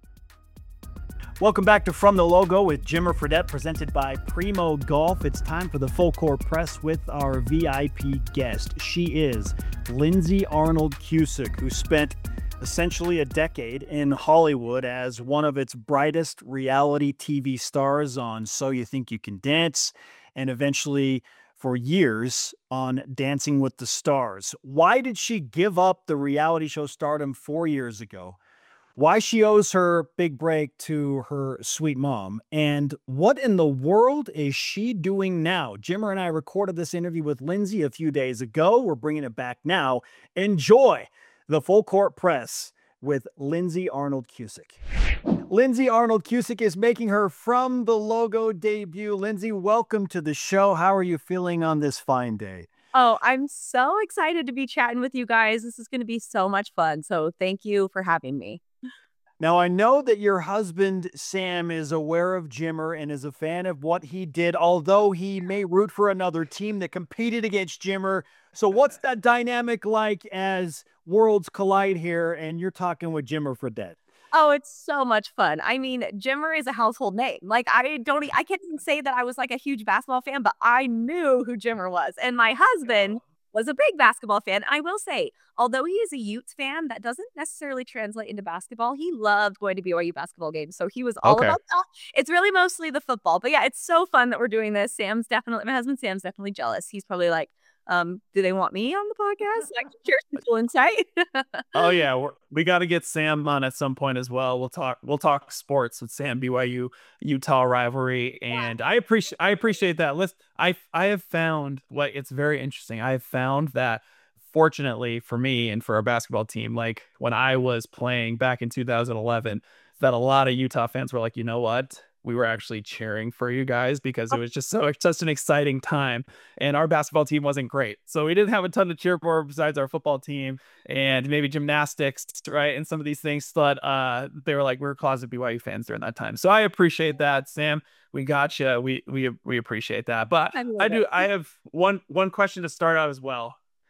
Welcome back to From the Logo with Jimmer Fredette, presented by Primo Golf. It's time for the full court press with our V I P guest. She is Lindsay Arnold Cusick, who spent essentially a decade in Hollywood as one of its brightest reality T V stars on So You Think You Can Dance, and eventually for years on Dancing with the Stars. Why did she give up the reality show stardom four years ago? Why she owes her big break to her sweet mom, and what in the world is she doing now? Jimmer and I recorded this interview with Lindsay a few days ago. We're bringing it back now. Enjoy the full court press with Lindsay Arnold Cusick. Lindsay Arnold Cusick is making her From the Logo debut. Lindsay, welcome to the show. How are you feeling on this fine day? Oh, I'm so excited to be chatting with you guys. This is going to be so much fun. So thank you for having me. Now, I know that your husband, Sam, is aware of Jimmer and is a fan of what he did, although he may root for another team that competed against Jimmer. So what's that dynamic like as worlds collide here and you're talking with Jimmer Fredette? Oh, it's so much fun. I mean, Jimmer is a household name. Like, I don't, e- I can't even say that I was like a huge basketball fan, but I knew who Jimmer was. And my husband was a big basketball fan. I will say, although he is a Utes fan, that doesn't necessarily translate into basketball. He loved going to B Y U basketball games. So he was all Okay. about that. It's really mostly the football. But yeah, it's so fun that we're doing this. Sam's definitely, my husband Sam's definitely jealous. He's probably like, um, do they want me on the podcast? I can share some cool insight. Oh yeah, we're, we got to get Sam on at some point as well. We'll talk. We'll talk sports with Sam. B Y U Utah rivalry, and I appreciate. I appreciate that. Listen, I I have found what it's very interesting. I have found that, fortunately for me and for our basketball team, like when I was playing back in two thousand eleven, that a lot of Utah fans were like, you know what? We were actually cheering for you guys because it was just so such an exciting time, and our basketball team wasn't great, so we didn't have a ton to cheer for besides our football team and maybe gymnastics, right? And some of these things, but uh, they were like, we we're closet B Y U fans during that time. So I appreciate that, Sam. We got you. We we we appreciate that. But I love I do. it. I have one one question to start out as well.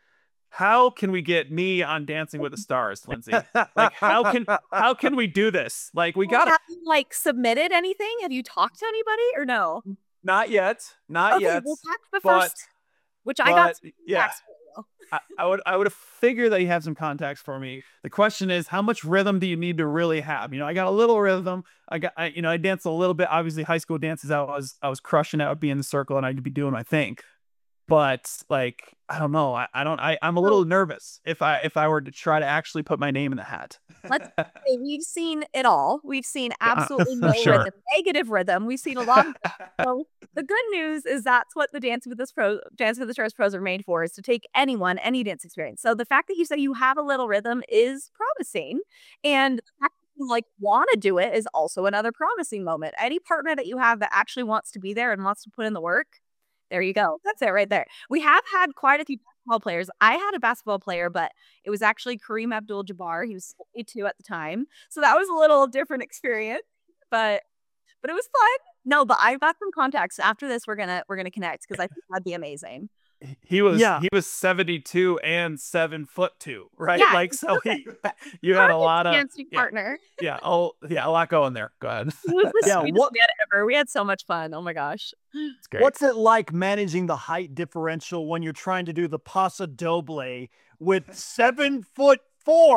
How can we get me on Dancing with the Stars, Lindsay? Like, how can how can we do this? Like, we got to Have you like submitted anything? Have you talked to anybody or no? not yet, not Okay, yet. we'll talk the but- first, which I got. but, some yeah. contacts for you. I, I would I would have figured that you have some contacts for me. The question is, how much rhythm do you need to really have? You know, I got a little rhythm. I got I, you know, I danced a little bit. Obviously, high school dances, I was I was crushing it. I would be in the circle and I'd be doing my thing. But like, I don't know. I, I don't I, I'm a little nervous if I if I were to try to actually put my name in the hat. Let's say we've seen it all. We've seen absolutely no Sure. rhythm, negative rhythm. We've seen a lot. Of, so the good news is that's what the Dance with this Pro, Dance with the Stars pros are made for, is to take anyone, any dance experience. So the fact that you say you have a little rhythm is promising, and the fact that you like want to do it is also another promising moment. Any partner that you have that actually wants to be there and wants to put in the work, there you go. That's it right there. We have had quite a few basketball players. I had a basketball player, but it was actually Kareem Abdul-Jabbar. He was seventy-two at the time. So that was a little different experience, but but it was fun. No, but I've got some contacts. After this, we're gonna we're gonna connect because I think that'd be amazing. He was Yeah. he was seventy-two and seven foot two, right? Yeah, like so he, you had a lot of dancing yeah, partner. yeah, oh yeah, a lot going there. Go ahead. He was the Yeah, sweetest what- man ever. We had so much fun. Oh my gosh. It's great. What's it like managing the height differential when you're trying to do the Paso Doble with seven foot four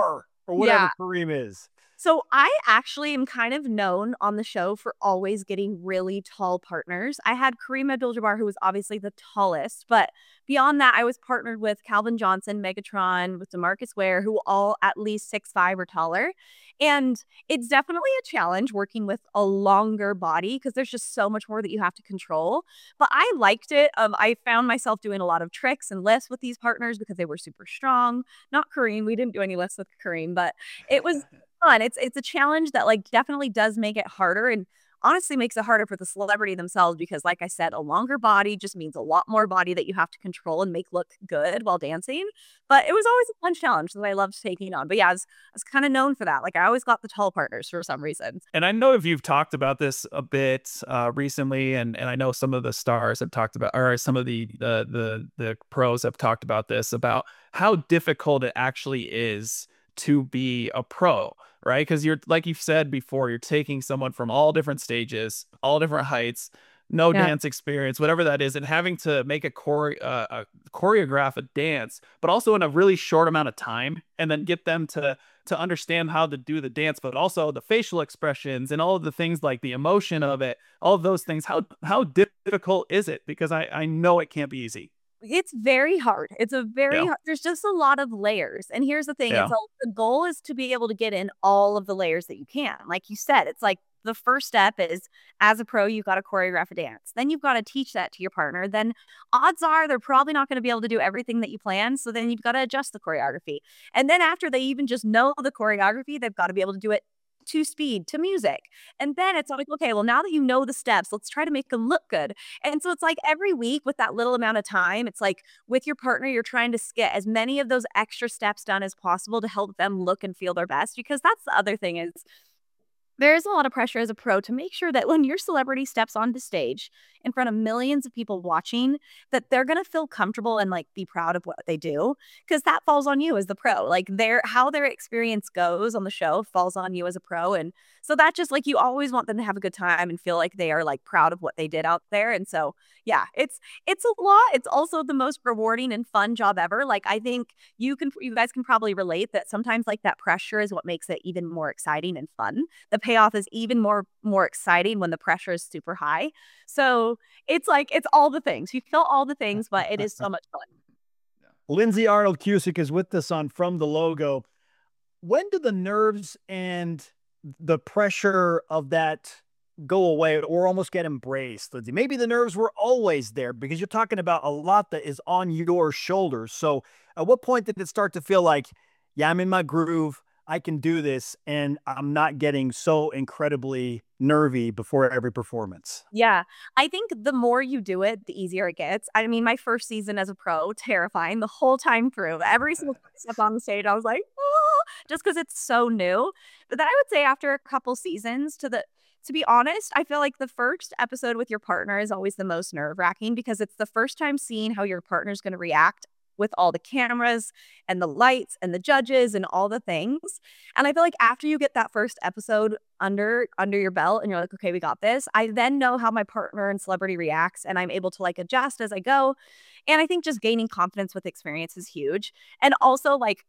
or whatever Yeah. Kareem is. So I actually am kind of known on the show for always getting really tall partners. I had Kareem Abdul-Jabbar, who was obviously the tallest, but beyond that, I was partnered with Calvin Johnson, Megatron, with DeMarcus Ware, who all at least six five or taller. And it's definitely a challenge working with a longer body because there's just so much more that you have to control. But I liked it. Um, I found myself doing a lot of tricks and lifts with these partners because they were super strong. Not Kareem. We didn't do any lifts with Kareem, but it was fun. It's it's a challenge that like definitely does make it harder and honestly makes it harder for the celebrity themselves because like I said, a longer body just means a lot more body that you have to control and make look good while dancing. But it was always a fun challenge that I loved taking on. But yeah, I was, I was kind of known for that. Like I always got the tall partners for some reason. And I know if you've talked about this a bit uh, recently, and and I know some of the stars have talked about, or some of the the the the pros have talked about this, about how difficult it actually is to be a pro, right? Because you're, like you've said before, you're taking someone from all different stages, all different heights, no Yeah. dance experience, whatever that is, and having to make a, chore- uh, a choreograph a dance, but also in a really short amount of time, and then get them to to understand how to do the dance, but also the facial expressions and all of the things like the emotion of it, all of those things. How how difficult is it? Because I I know it can't be easy. It's very hard. It's a very Yeah. hard, there's just a lot of layers. And here's the thing, Yeah. it's all, the goal is to be able to get in all of the layers that you can. Like you said, it's like the first step is as a pro, you've got to choreograph a dance. Then you've got to teach that to your partner. Then odds are they're probably not going to be able to do everything that you plan. So then you've got to adjust the choreography. And then after they even just know the choreography, they've got to be able to do it to speed, to music. And then it's like, okay, well, now that you know the steps, let's try to make them look good. And so it's like every week with that little amount of time, it's like with your partner, you're trying to get as many of those extra steps done as possible to help them look and feel their best. Because that's the other thing is there is a lot of pressure as a pro to make sure that when your celebrity steps onto stage in front of millions of people watching, that they're going to feel comfortable and like be proud of what they do, because that falls on you as the pro. Like their how their experience goes on the show falls on you as a pro. And so that just like you always want them to have a good time and feel like they are like proud of what they did out there. And so yeah, it's it's a lot. It's also the most rewarding and fun job ever. Like I think you can you guys can probably relate that sometimes like that pressure is what makes it even more exciting and fun. The payoff is even more more exciting when the pressure is super high. So it's like it's all the things. You feel all the things, but it is so much fun. Lindsay Arnold Cusick is with us on From the Logo. When do the nerves and the pressure of that go away or almost get embraced, Lindsay? Maybe the nerves were always there because you're talking about a lot that is on your shoulders. So at what point did it start to feel like, yeah, I'm in my groove, I can do this, and I'm not getting so incredibly nervy before every performance? Yeah, I think the more you do it, the easier it gets. I mean, my first season as a pro, terrifying the whole time through. Every single step on the stage, I was like, oh, just because it's so new. But then I would say after a couple seasons, to the to be honest, I feel like the first episode with your partner is always the most nerve wracking because it's the first time seeing how your partner's going to react with all the cameras and the lights and the judges and all the things. And I feel like after you get that first episode under under your belt and you're like, okay, we got this, I then know how my partner and celebrity reacts and I'm able to like adjust as I go. And I think just gaining confidence with experience is huge. And also like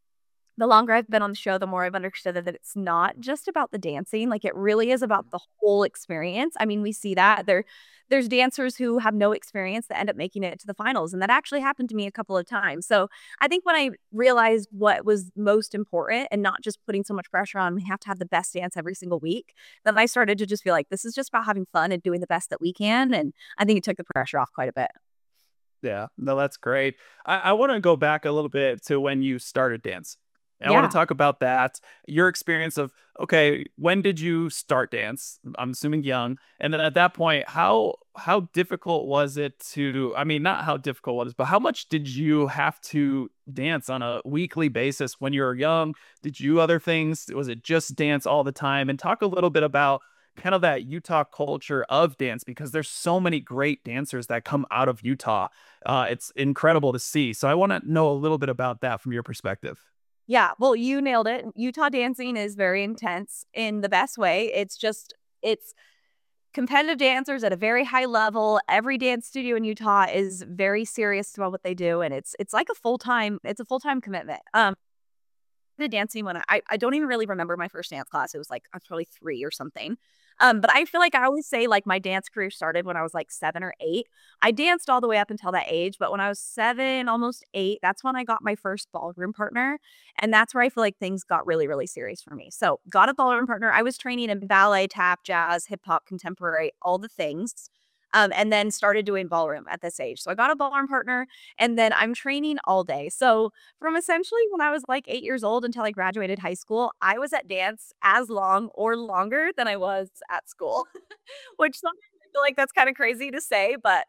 the longer I've been on the show, the more I've understood that it's not just about the dancing. Like it really is about the whole experience. I mean, we see that there, there's dancers who have no experience that end up making it to the finals. And that actually happened to me a couple of times. So I think when I realized what was most important and not just putting so much pressure on, we have to have the best dance every single week, then I started to just feel like this is just about having fun and doing the best that we can. And I think it took the pressure off quite a bit. Yeah, no, that's great. I, I want to go back a little bit to when you started dance. And I Yeah. want to talk about that, your experience of, okay, when did you start dance? I'm assuming young. And then at that point, how how difficult was it to, I mean, not how difficult was it, but how much did you have to dance on a weekly basis when you were young? Did you other things? Was it just dance all the time? And talk a little bit about kind of that Utah culture of dance, because there's so many great dancers that come out of Utah. Uh, it's incredible to see. So I want to know a little bit about that from your perspective. Yeah, well, you nailed it. Utah dancing is very intense in the best way. It's just, it's competitive dancers at a very high level. Every dance studio in Utah is very serious about what they do. And it's, it's like a full-time, it's a full-time commitment. Um, The dancing when I I don't even really remember my first dance class. It was like I was probably three or something. Um, but I feel like I always say like my dance career started when I was like seven or eight. I danced all the way up until that age, but when I was seven, almost eight, that's when I got my first ballroom partner, and that's where I feel like things got really, really serious for me. So got a ballroom partner. I was training in ballet, tap, jazz, hip hop, contemporary, all the things. Um, and then started doing ballroom at this age. So I got a ballroom partner, and then I'm training all day. So from essentially when I was like eight years old until I graduated high school, I was at dance as long or longer than I was at school, which sometimes I feel like that's kind of crazy to say, but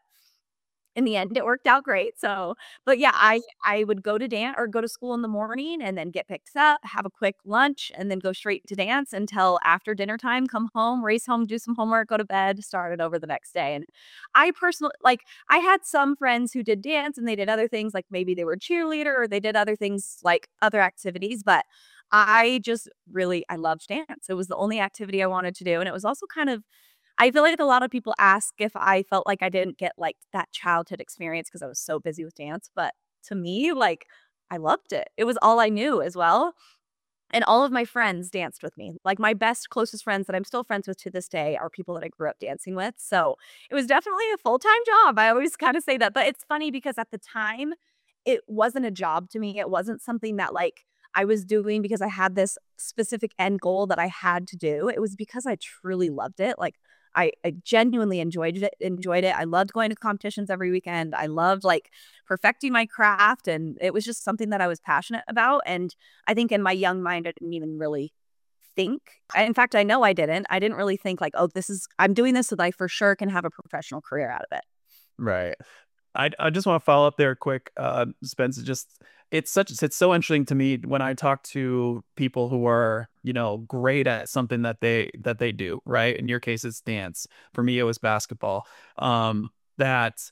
in the end, it worked out great. So, but yeah, I I would go to dance or go to school in the morning and then get picked up, have a quick lunch, and then go straight to dance until after dinner time, come home, race home, do some homework, go to bed, start it over the next day. And I personally, like, I had some friends who did dance and they did other things, like maybe they were a cheerleader or they did other things like other activities, but I just really, I loved dance. It was the only activity I wanted to do. And it was also kind of, I feel like a lot of people ask if I felt like I didn't get like that childhood experience because I was so busy with dance. But to me, like, I loved it. It was all I knew as well. And all of my friends danced with me. Like my best, closest friends that I'm still friends with to this day are people that I grew up dancing with. So it was definitely a full-time job. I always kind of say that. But it's funny because at the time, it wasn't a job to me. It wasn't something that like I was doing because I had this specific end goal that I had to do. It was because I truly loved it. Like I, I genuinely enjoyed it, enjoyed it. I loved going to competitions every weekend. I loved like perfecting my craft. And it was just something that I was passionate about. And I think in my young mind, I didn't even really think. In fact, I know I didn't. I didn't really think like, oh, this is, I'm doing this so that I for sure can have a professional career out of it. Right. I, I just want to follow up there quick, uh, Spence. Just it's such it's so interesting to me when I talk to people who are, you know, great at something that they that they do. Right. In your case, it's dance. For me, it was basketball. Um, that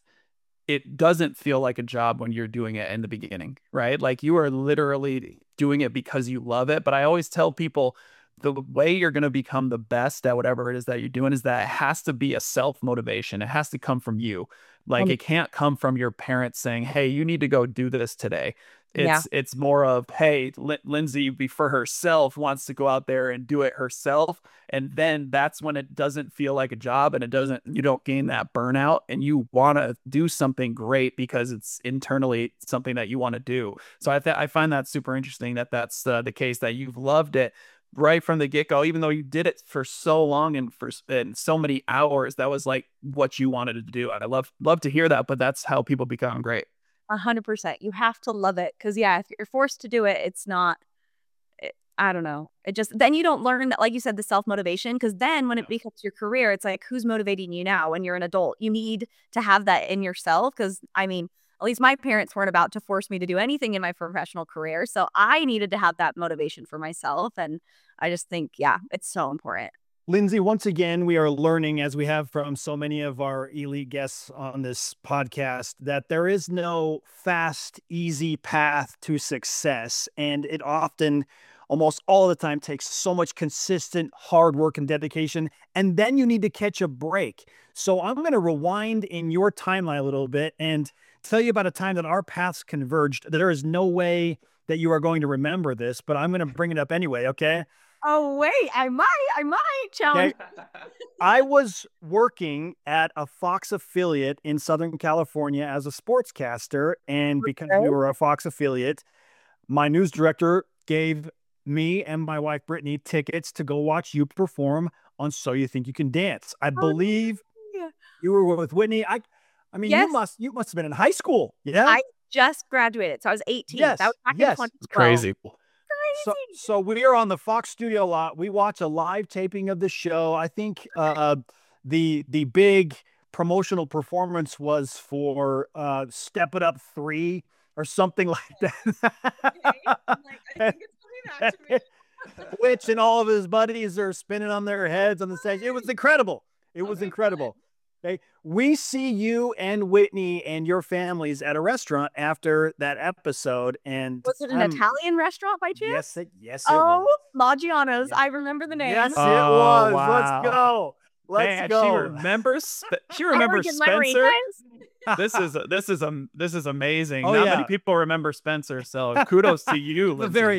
it doesn't feel like a job when you're doing it in the beginning. Right. Like you are literally doing it because you love it. But I always tell people the way you're going to become the best at whatever it is that you're doing is that it has to be a self motivation. It has to come from you. Like um, it can't come from your parents saying, hey, you need to go do this today. It's yeah. it's more of, hey, L- Lindsay for herself wants to go out there and do it herself. And then that's when it doesn't feel like a job and it doesn't, you don't gain that burnout and you want to do something great because it's internally something that you want to do. So I th- I find that super interesting that that's uh, the case, that you've loved it right from the get-go, even though you did it for so long and for and so many hours. That was like what you wanted to do. And I love love to hear that, but that's how people become great. A hundred percent. You have to love it. Cause yeah, if you're forced to do it, it's not, it, I don't know. It just, then you don't learn that, like you said, the self-motivation. Cause then when it becomes your career, it's like, who's motivating you now when you're an adult? You need to have that in yourself. Cause I mean, at least my parents weren't about to force me to do anything in my professional career. So I needed to have that motivation for myself. And I just think, yeah, it's so important. Lindsay, once again, we are learning, as we have from so many of our elite guests on this podcast, that there is no fast, easy path to success. And it often, almost all the time, takes so much consistent hard work and dedication. And then you need to catch a break. So I'm going to rewind in your timeline a little bit and tell you about a time that our paths converged. There is no way that you are going to remember this, but I'm going to bring it up anyway, okay? Oh, wait, I might, I might challenge. Okay. I was working at a Fox affiliate in Southern California as a sportscaster. And because okay. we were a Fox affiliate, my news director gave me and my wife, Brittany, tickets to go watch you perform on So You Think You Can Dance. I oh, believe yeah. you were with Whitney. I I mean, yes. you must you must have been in high school. Yeah. I just graduated. So I was eighteen. Yes. That was back yes. in twenty twelve. Crazy. So, so we are on the Fox studio lot. We watch a live taping of the show. I think uh, the the big promotional performance was for uh, Step It Up three or something like that. Okay. Like, I think it's coming back to me. Which and all of his buddies are spinning on their heads on the stage. It was incredible. It was okay, incredible. Okay. We see you and Whitney and your families at a restaurant after that episode. And was it an um, Italian restaurant by chance? Yes, it, yes, it oh, was. Maggiano's. Yes. I remember the name. Yes, it oh, was. Wow. Let's go. Let's Man, go. She remembers. She remembers Spencer. this is this is um this is amazing. Oh, Not yeah. many people remember Spencer. So kudos to you, Lindsay. The very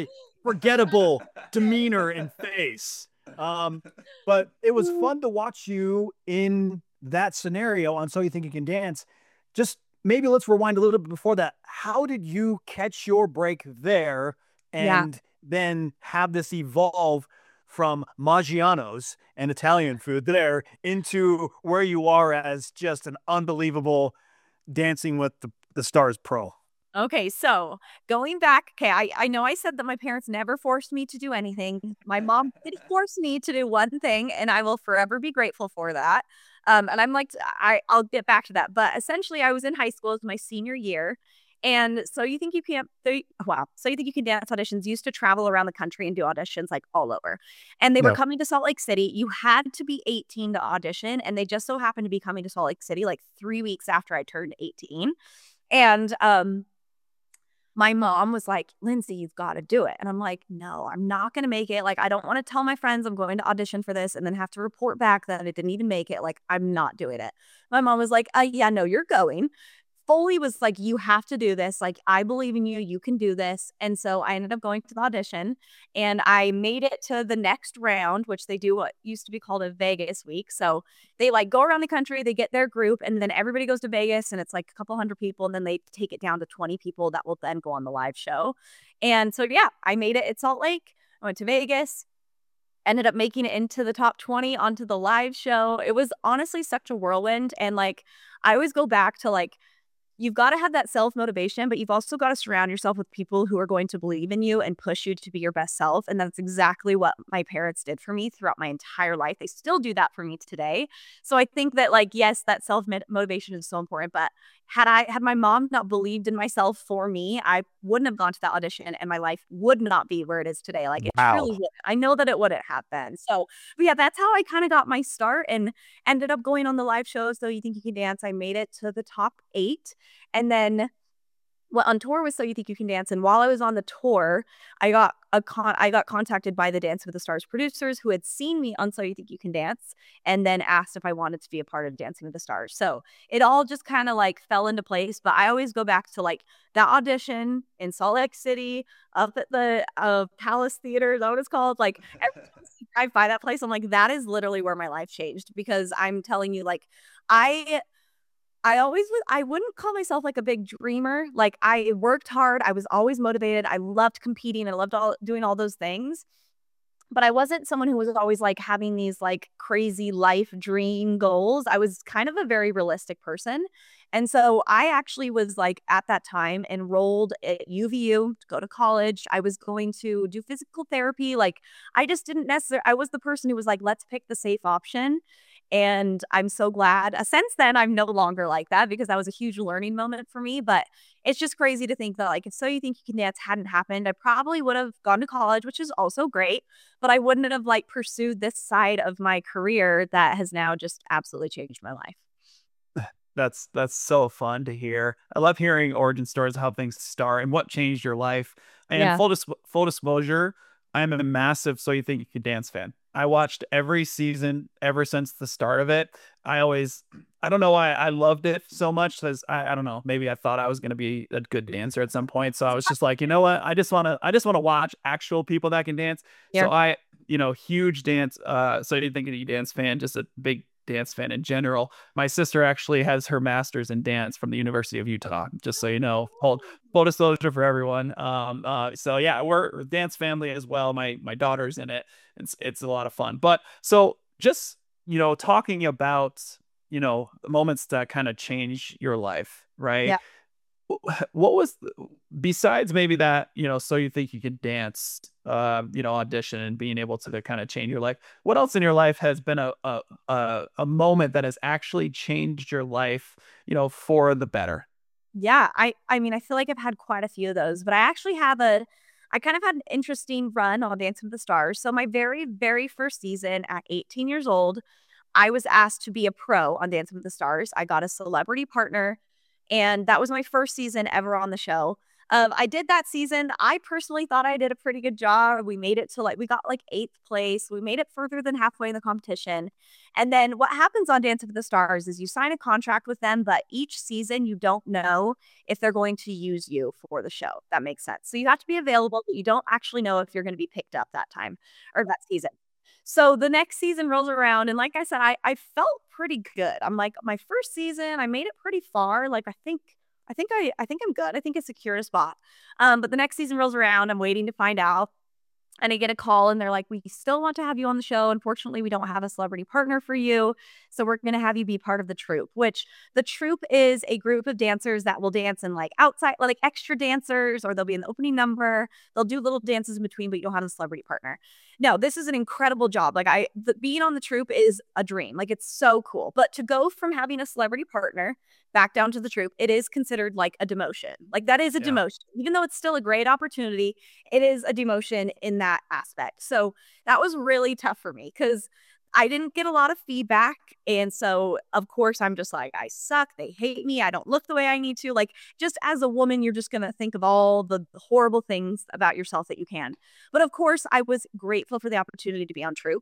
forgettable demeanor and face. Um, but it was fun to watch you in that scenario on So You Think You Can Dance. Just maybe let's rewind a little bit before that. How did you catch your break there and yeah. then have this evolve from Maggiano's and Italian food there into where you are as just an unbelievable Dancing with the, the Stars pro? Okay, so going back, okay, I, I know I said that my parents never forced me to do anything. My mom did force me to do one thing, and I will forever be grateful for that. Um, and I'm like, I, I'll get back to that. But essentially, I was in high school. It was my senior year. And So You Think You Can't, they, wow. So You Think You Can Dance auditions used to travel around the country and do auditions like all over. And they were No. coming to Salt Lake City. You had to be eighteen to audition. And they just so happened to be coming to Salt Lake City like three weeks after I turned eighteen. And um, my mom was like, Lindsay, you've got to do it. And I'm like, no, I'm not going to make it. Like, I don't want to tell my friends I'm going to audition for this and then have to report back that I didn't even make it. Like, I'm not doing it. My mom was like, uh, yeah, no, you're going. Fully was like, you have to do this. Like, I believe in you. You can do this. And so I ended up going to the audition and I made it to the next round, which they do what used to be called a Vegas week. So they like go around the country, they get their group, and then everybody goes to Vegas and it's like a couple hundred people. And then they take it down to twenty people that will then go on the live show. And so, yeah, I made it at Salt Lake. I went to Vegas. Ended up making it into the top twenty onto the live show. It was honestly such a whirlwind. And like, I always go back to like, you've got to have that self-motivation, but you've also got to surround yourself with people who are going to believe in you and push you to be your best self. And that's exactly what my parents did for me throughout my entire life. They still do that for me today. So I think that like, yes, that self-motivation is so important, but had I had my mom not believed in myself for me, I wouldn't have gone to that audition and my life would not be where it is today. Like it Wow. truly would. I know that it wouldn't have been. So but yeah, that's how I kind of got my start and ended up going on the live shows. So You Think You Can Dance. I made it to the top eight. And then well, on tour with So You Think You Can Dance. And while I was on the tour, I got a con- I got contacted by the Dance with the Stars producers who had seen me on So You Think You Can Dance and then asked if I wanted to be a part of Dancing with the Stars. So it all just kind of like fell into place. But I always go back to like that audition in Salt Lake City up at the uh, Palace Theater. Is that what it's called? Like every time I drive by that place, I'm like, that is literally where my life changed because I'm telling you, like, I I always was, I wouldn't call myself like a big dreamer. Like I worked hard. I was always motivated. I loved competing. I loved all doing all those things. But I wasn't someone who was always like having these like crazy life dream goals. I was kind of a very realistic person. And so I actually was like at that time enrolled at U V U to go to college. I was going to do physical therapy. Like I just didn't necessarily, I was the person who was like, let's pick the safe option. And I'm so glad. Uh, since then, I'm no longer like that because that was a huge learning moment for me. But it's just crazy to think that, like, if So You Think You Can Dance hadn't happened, I probably would have gone to college, which is also great. But I wouldn't have, like, pursued this side of my career that has now just absolutely changed my life. That's that's so fun to hear. I love hearing origin stories of how things start and what changed your life. And Yeah. full dis- full disclosure, I'm a massive So You Think You Can Dance fan. I watched every season ever since the start of it. I always, I don't know why I loved it so much because I, I don't know, maybe I thought I was going to be a good dancer at some point. So I was just like, you know what? I just want to, I just want to watch actual people that can dance. Yeah. So I, you know, huge dance. Uh, So You Think You Can Dance fan, just a big dance fan in general. My sister actually has her master's in dance from the University of Utah, just so you know. Full, full disclosure for everyone. Um, uh, so yeah, we're a dance family as well. My my daughter's in it. It's it's a lot of fun. But so just, you know, talking about, you know, moments that kind of change your life, right? Yeah. What was, besides maybe that, you know, So You Think You Can Dance, uh, you know, audition and being able to kind of change your life, what else in your life has been a, a a a moment that has actually changed your life, you know, for the better? Yeah, I I mean, I feel like I've had quite a few of those, but I actually have a I kind of had an interesting run on Dancing with the Stars. So my very, very first season at eighteen years old, I was asked to be a pro on Dancing with the Stars. I got a celebrity partner, and that was my first season ever on the show. Um, I did that season. I personally thought I did a pretty good job. We made it to like, we got like eighth place. We made it further than halfway in the competition. And then what happens on Dancing with the Stars is you sign a contract with them, but each season you don't know if they're going to use you for the show. That makes sense. So you have to be available, but you don't actually know if you're going to be picked up that time or that season. So the next season rolls around, and like I said, I, I felt pretty good. I'm like, my first season, I made it pretty far. Like, I think I think I I think I'm good. I think I secured a spot. Um, but the next season rolls around. I'm waiting to find out. And I get a call and they're like, we still want to have you on the show. Unfortunately, we don't have a celebrity partner for you. So we're going to have you be part of the troupe, which the troupe is a group of dancers that will dance in like outside, like extra dancers, or they'll be in the opening number. They'll do little dances in between, but you don't have a celebrity partner. No, this is an incredible job. Like I, the, being on the troupe is a dream. Like it's so cool. But to go from having a celebrity partner back down to the troupe, it is considered like a demotion. Like that is a Yeah. demotion. Even though it's still a great opportunity, it is a demotion in that aspect. So that was really tough for me because I didn't get a lot of feedback. And so, of course, I'm just like, I suck. They hate me. I don't look the way I need to. Like, just as a woman, you're just going to think of all the horrible things about yourself that you can. But of course, I was grateful for the opportunity to be on Troupe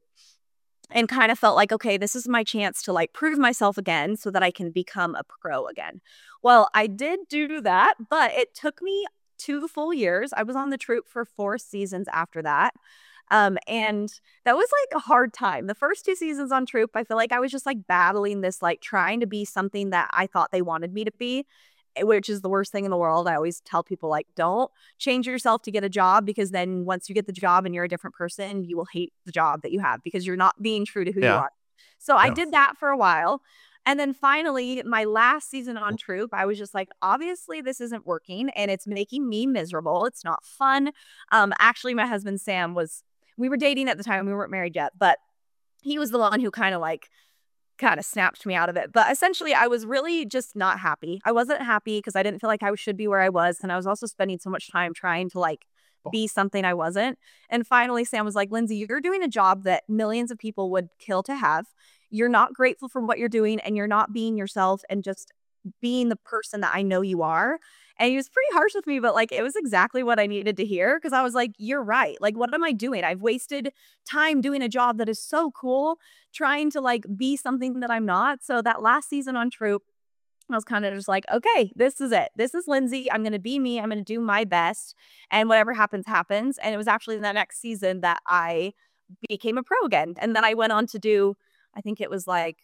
and kind of felt like, okay, this is my chance to like prove myself again so that I can become a pro again. Well, I did do that, but it took me two full years. I was on the Troupe for four seasons after that. Um, and that was like a hard time. The first two seasons on Troupe, I feel like I was just like battling this, like trying to be something that I thought they wanted me to be, which is the worst thing in the world. I always tell people, like, don't change yourself to get a job, because then once you get the job and you're a different person, you will hate the job that you have because you're not being true to who you Yeah. are. So I Yeah. did that for a while. And then finally, my last season on Troupe, I was just like, obviously this isn't working and it's making me miserable. It's not fun. Um, actually, my husband, Sam, was, we were dating at the time. We weren't married yet, but he was the one who kind of like, kind of snapped me out of it. But essentially, I was really just not happy. I wasn't happy because I didn't feel like I should be where I was. And I was also spending so much time trying to like be something I wasn't. And finally, Sam was like, Lindsay, you're doing a job that millions of people would kill to have. You're not grateful for what you're doing, and you're not being yourself and just being the person that I know you are. And he was pretty harsh with me, but like it was exactly what I needed to hear, because I was like, you're right. Like, what am I doing? I've wasted time doing a job that is so cool, trying to like be something that I'm not. So that last season on Troupe, I was kind of just like, okay, this is it. This is Lindsay. I'm going to be me. I'm going to do my best. And whatever happens, happens. And it was actually the next season that I became a pro again. And then I went on to do, I think it was like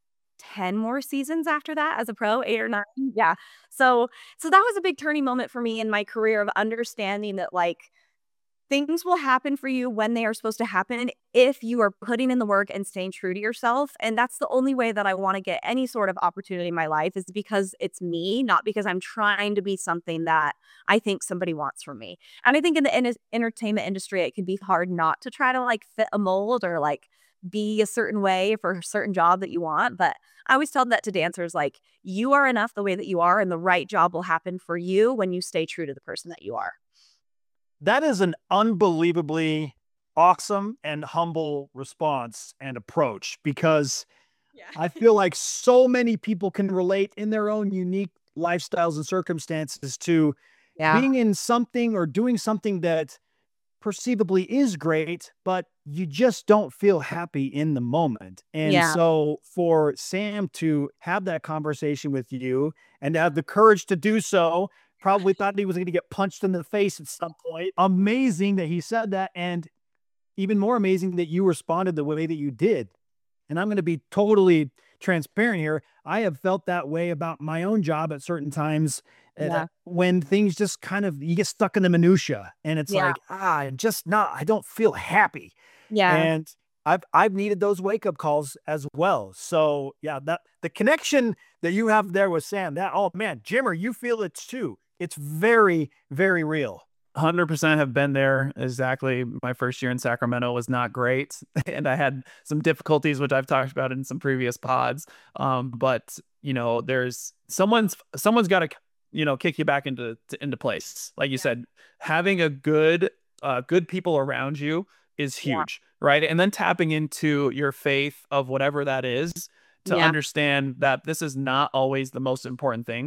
ten more seasons after that as a pro, eight or nine. Yeah. So, so that was a big turning moment for me in my career, of understanding that like things will happen for you when they are supposed to happen if you are putting in the work and staying true to yourself. And that's the only way that I want to get any sort of opportunity in my life, is because it's me, not because I'm trying to be something that I think somebody wants from me. And I think in the en- entertainment industry, it can be hard not to try to like fit a mold or like be a certain way for a certain job that you want. But I always tell that to dancers, like, you are enough the way that you are, and the right job will happen for you when you stay true to the person that you are. That is an unbelievably awesome and humble response and approach, because Yeah. I feel like so many people can relate in their own unique lifestyles and circumstances to Yeah. being in something or doing something that perceivably is great, but you just don't feel happy in the moment. And Yeah. so for Sam to have that conversation with you and to have the courage to do so, probably thought he was going to get punched in the face at some point. Amazing that he said that. And even more amazing that you responded the way that you did. And I'm going to be totally transparent here. I have felt that way about my own job at certain times. uh, Yeah. When things just kind of, you get stuck in the minutia, and it's Yeah. like, ah, I'm just not, I don't feel happy. Yeah. And I've, I've needed those wake up calls as well. So yeah, that the connection that you have there with Sam, that, oh man, Jimmer, you feel it too. It's very, very real. one hundred percent have been there. Exactly. My first year in Sacramento was not great. And I had some difficulties, which I've talked about in some previous pods. Um, but, you know, there's someone's, someone's got to, you know, kick you back into, to, into place. Like you said, having a good, uh, good people around you is Yeah. huge. Right. And then tapping into your faith of whatever that is to Yeah. understand that this is not always the most important thing.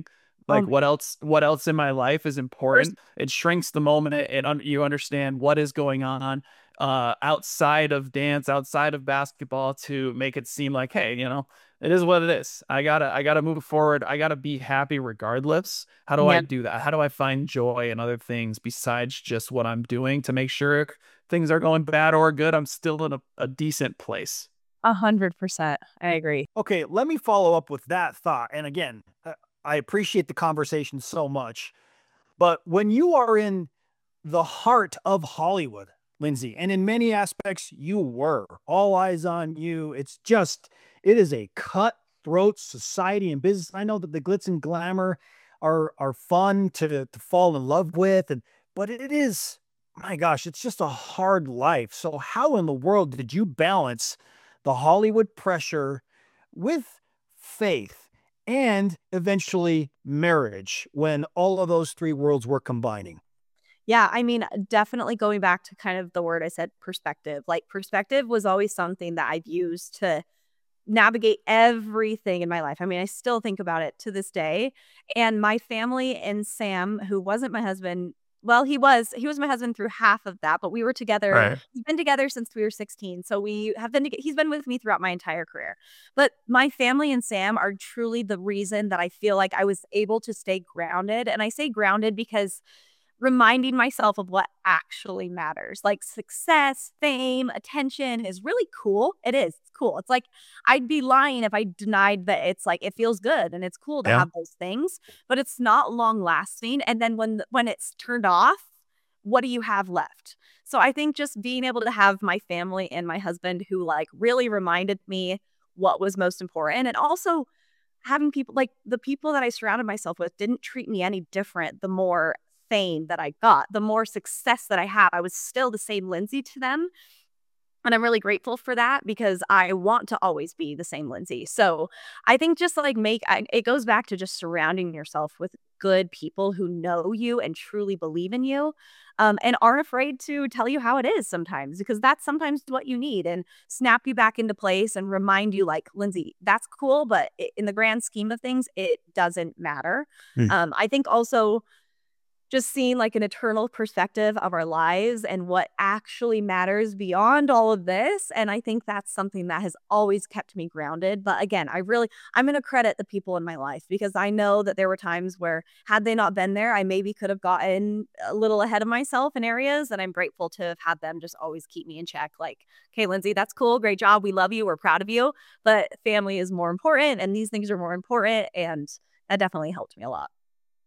Like Um, what else? What else in my life is important? It shrinks the moment. It, it un, you understand what is going on uh, outside of dance, outside of basketball, to make it seem like, hey, you know, it is what it is. I gotta, I gotta move forward. I gotta be happy regardless. How do I yeah, do that? How do I find joy in other things besides just what I'm doing to make sure things are going bad or good? I'm still in a, a decent place. a hundred percent. I agree. Okay, let me follow up with that thought. And again, uh, I appreciate the conversation so much. But when you are in the heart of Hollywood, Lindsay, and in many aspects, you were all eyes on you. It's just, it is a cutthroat society and business. I know that the glitz and glamour are are fun to, to fall in love with, and but it is, my gosh, it's just a hard life. So how in the world did you balance the Hollywood pressure with faith and eventually marriage when all of those three worlds were combining? Yeah, I mean, definitely going back to kind of the word I said, perspective. Like, perspective was always something that I've used to navigate everything in my life. I mean, I still think about it to this day. And my family and Sam, who wasn't my husband, well, he was, he was my husband through half of that, but we were together. Right. We've been together since we were sixteen. So we have been, he's been with me throughout my entire career. But my family and Sam are truly the reason that I feel like I was able to stay grounded. And I say grounded because reminding myself of what actually matters, like success, fame, attention is really cool. It is. It's cool. It's like I'd be lying if I denied that it's like it feels good and it's cool to Yeah. have those things, but it's not long lasting. And then when when it's turned off, what do you have left? So I think just being able to have my family and my husband who like really reminded me what was most important, and also having people like the people that I surrounded myself with didn't treat me any different the more fame that I got, the more success that I have. I was still the same Lindsay to them. And I'm really grateful for that because I want to always be the same Lindsay. So I think just like make, I, it goes back to just surrounding yourself with good people who know you and truly believe in you, um, and aren't afraid to tell you how it is sometimes, because that's sometimes what you need, and snap you back into place and remind you like, Lindsay, that's cool, but i- in the grand scheme of things, it doesn't matter. Hmm. Um, I think also just seeing like an eternal perspective of our lives and what actually matters beyond all of this. And I think that's something that has always kept me grounded. But again, I really, I'm going to credit the people in my life because I know that there were times where had they not been there, I maybe could have gotten a little ahead of myself in areas. And I'm grateful to have had them just always keep me in check. Like, okay, Lindsay, that's cool. Great job. We love you. We're proud of you. But family is more important and these things are more important. And that definitely helped me a lot.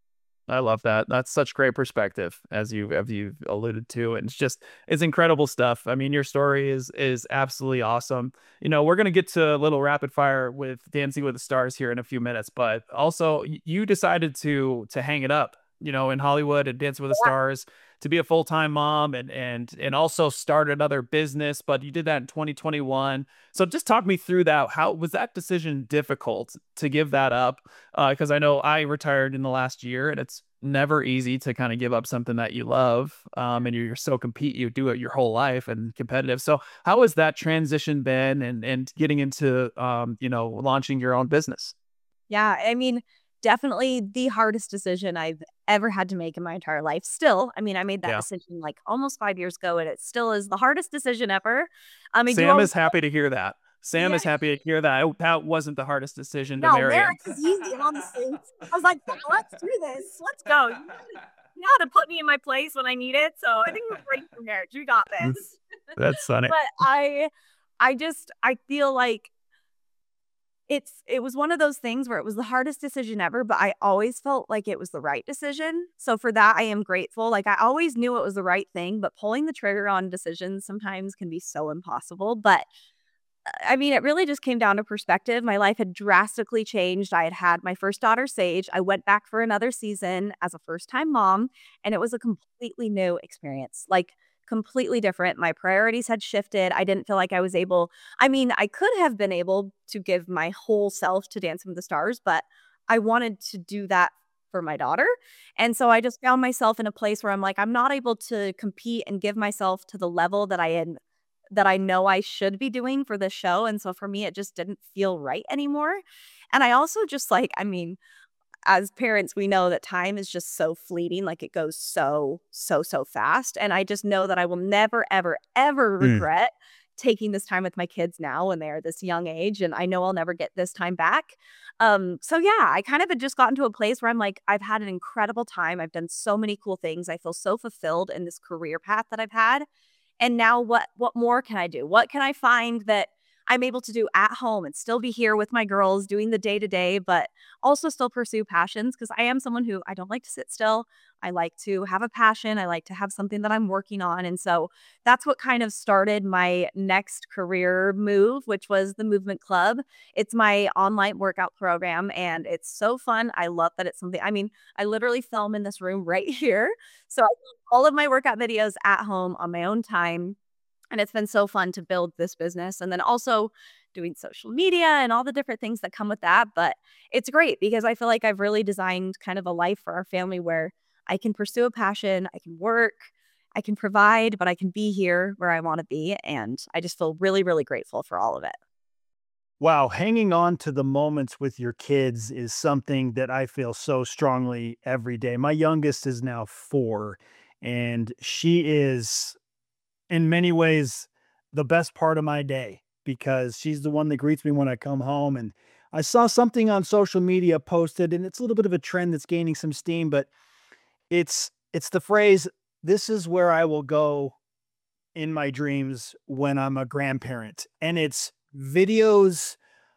I love that. That's such great perspective, as you as you've alluded to, and it's just it's incredible stuff. I mean, your story is is absolutely awesome. You know, we're gonna get to a little rapid fire with Dancing with the Stars here in a few minutes, but also y- you decided to to hang it up, you know, in Hollywood and Dancing with the Stars, to be a full time mom and and and also start another business. But you did that in twenty twenty-one. So just talk me through that. How was that decision difficult to give that up? Because I know I retired in the last year, and it's never easy to kind of give up something that you love, um, and you're, you're so compete, you do it your whole life and competitive. So how has that transition been, and and getting into um, you know, launching your own business? Yeah, I mean, definitely the hardest decision I've ever had to make in my entire life. Still, I mean, I made that Yeah. decision like almost five years ago, and it still is the hardest decision ever. Um, I do Sam always, is happy to hear that. Sam yeah, is happy to hear that. That wasn't the hardest decision to no, marry marriage him. is easy, honestly. I was like, "Yeah, let's do this. Let's go. You know you know how to put me in my place when I need it. So I think we're great for marriage. We got this. That's funny. But I, I just, I feel like it's it was one of those things where it was the hardest decision ever, but I always felt like it was the right decision. So for that, I am grateful. Like I always knew it was the right thing, but pulling the trigger on decisions sometimes can be so impossible. But uh, I mean, it really just came down to perspective. My life had drastically changed. I had had my first daughter, Sage. I went back for another season as a first-time mom, and it was a completely new experience. Like completely different. My priorities had shifted. I didn't feel like I was able, I mean, I could have been able to give my whole self to Dancing with the Stars, but I wanted to do that for my daughter. And so I just found myself in a place where I'm like, I'm not able to compete and give myself to the level that I had that I know I should be doing for this show. And so for me, it just didn't feel right anymore. And I also just like, I mean, as parents, we know that time is just so fleeting. Like it goes so, so, so fast. And I just know that I will never, ever, ever Mm. regret taking this time with my kids now when they're this young age. And I know I'll never get this time back. Um, so yeah, I kind of had just gotten to a place where I'm like, I've had an incredible time. I've done so many cool things. I feel so fulfilled in this career path that I've had. And now what what more can I do? What can I find that I'm able to do at home and still be here with my girls doing the day to day, but also still pursue passions? Because I am someone who I don't like to sit still. I like to have a passion. I like to have something that I'm working on. And so that's what kind of started my next career move, which was the Movement Club. It's my online workout program and it's so fun. I love that it's something, I mean, I literally film in this room right here. So I film all of my workout videos at home on my own time. And it's been so fun to build this business and then also doing social media and all the different things that come with that. But it's great because I feel like I've really designed kind of a life for our family where I can pursue a passion, I can work, I can provide, but I can be here where I want to be. And I just feel really, really grateful for all of it. Wow, hanging on to the moments with your kids is something that I feel so strongly every day. My youngest is now four, and she is, in many ways, the best part of my day because she's the one that greets me when I come home. And I saw something on social media posted, and it's a little bit of a trend that's gaining some steam, but it's it's the phrase, "This is where I will go in my dreams when I'm a grandparent." And it's videos,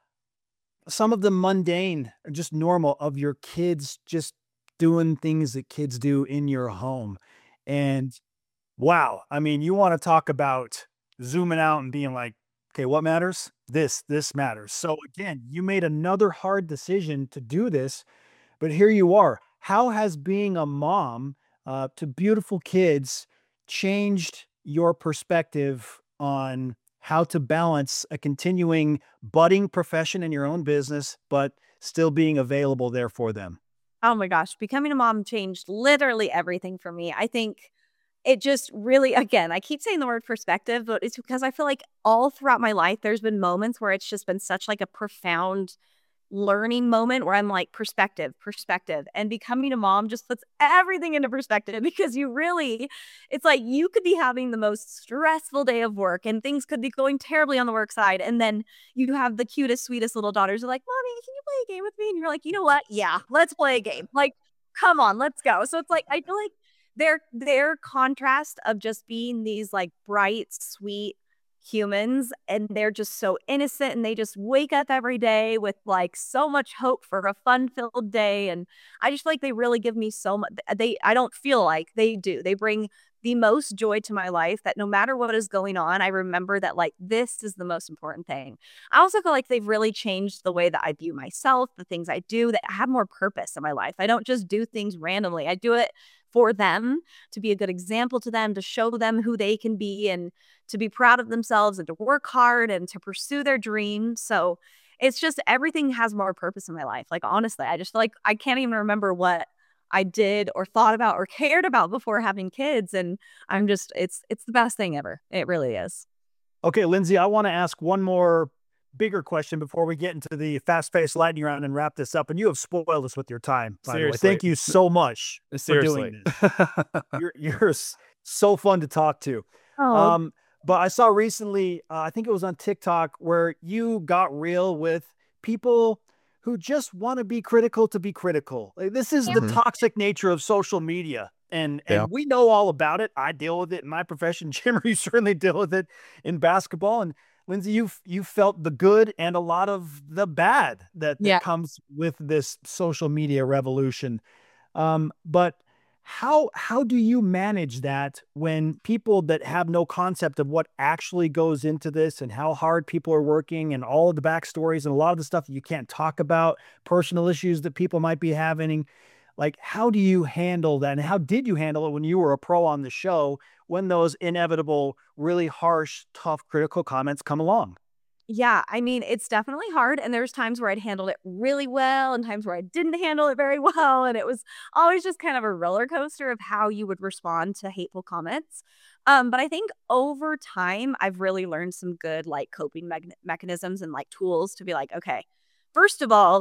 some of them mundane, just normal, of your kids just doing things that kids do in your home. And wow, I mean, you want to talk about zooming out and being like, okay, what matters? This, this matters. So again, you made another hard decision to do this, but here you are. How has being a mom uh, to beautiful kids changed your perspective on how to balance a continuing budding profession in your own business, but still being available there for them? Oh my gosh, becoming a mom changed literally everything for me. I think it just really, again, I keep saying the word perspective, but it's because I feel like all throughout my life, there's been moments where it's just been such like a profound learning moment where I'm like, perspective, perspective. And becoming a mom just puts everything into perspective because you really, it's like you could be having the most stressful day of work and things could be going terribly on the work side. And then you have the cutest, sweetest little daughters who are like, Mommy, can you play a game with me? And you're like, you know what? Yeah, let's play a game. Like, come on, let's go. So it's like, I feel like their their contrast of just being these like bright, sweet humans, and they're just so innocent and they just wake up every day with like so much hope for a fun-filled day. And I just feel like they really give me so much. They I don't feel like they do. They bring the most joy to my life that no matter what is going on, I remember that like this is the most important thing. I also feel like they've really changed the way that I view myself, the things I do, that I have more purpose in my life. I don't just do things randomly. I do it for them, to be a good example to them, to show them who they can be and to be proud of themselves and to work hard and to pursue their dreams. So it's just everything has more purpose in my life. Like, honestly, I just feel like I can't even remember what I did or thought about or cared about before having kids. And I'm just, it's, it's the best thing ever. It really is. Okay, Lindsay, I want to ask one more bigger question before we get into the fast-paced lightning round and wrap this up. And you have spoiled us with your time, by the way. Seriously. Thank you so much Seriously. for doing this. You're, you're s- so fun to talk to. Oh, Um, but I saw recently, uh, I think it was on TikTok, where you got real with people who just want to be critical to be critical. Like, this is the Mhm. toxic nature of social media. And, and Yeah. we know all about it. I deal with it in my profession. Jimmer, you certainly deal with it in basketball. And Lindsay, you've you felt the good and a lot of the bad that, that Yeah. comes with this social media revolution. Um, but how how do you manage that when people that have no concept of what actually goes into this and how hard people are working and all of the backstories and a lot of the stuff that you can't talk about, personal issues that people might be having? Like, how do you handle that? And how did you handle it when you were a pro on the show, when those inevitable, really harsh, tough, critical comments come along? Yeah, I mean, it's definitely hard. And there's times where I'd handled it really well and times where I didn't handle it very well. And it was always just kind of a roller coaster of how you would respond to hateful comments. Um, but I think over time, I've really learned some good like coping mech- mechanisms and like tools to be like, okay, first of all,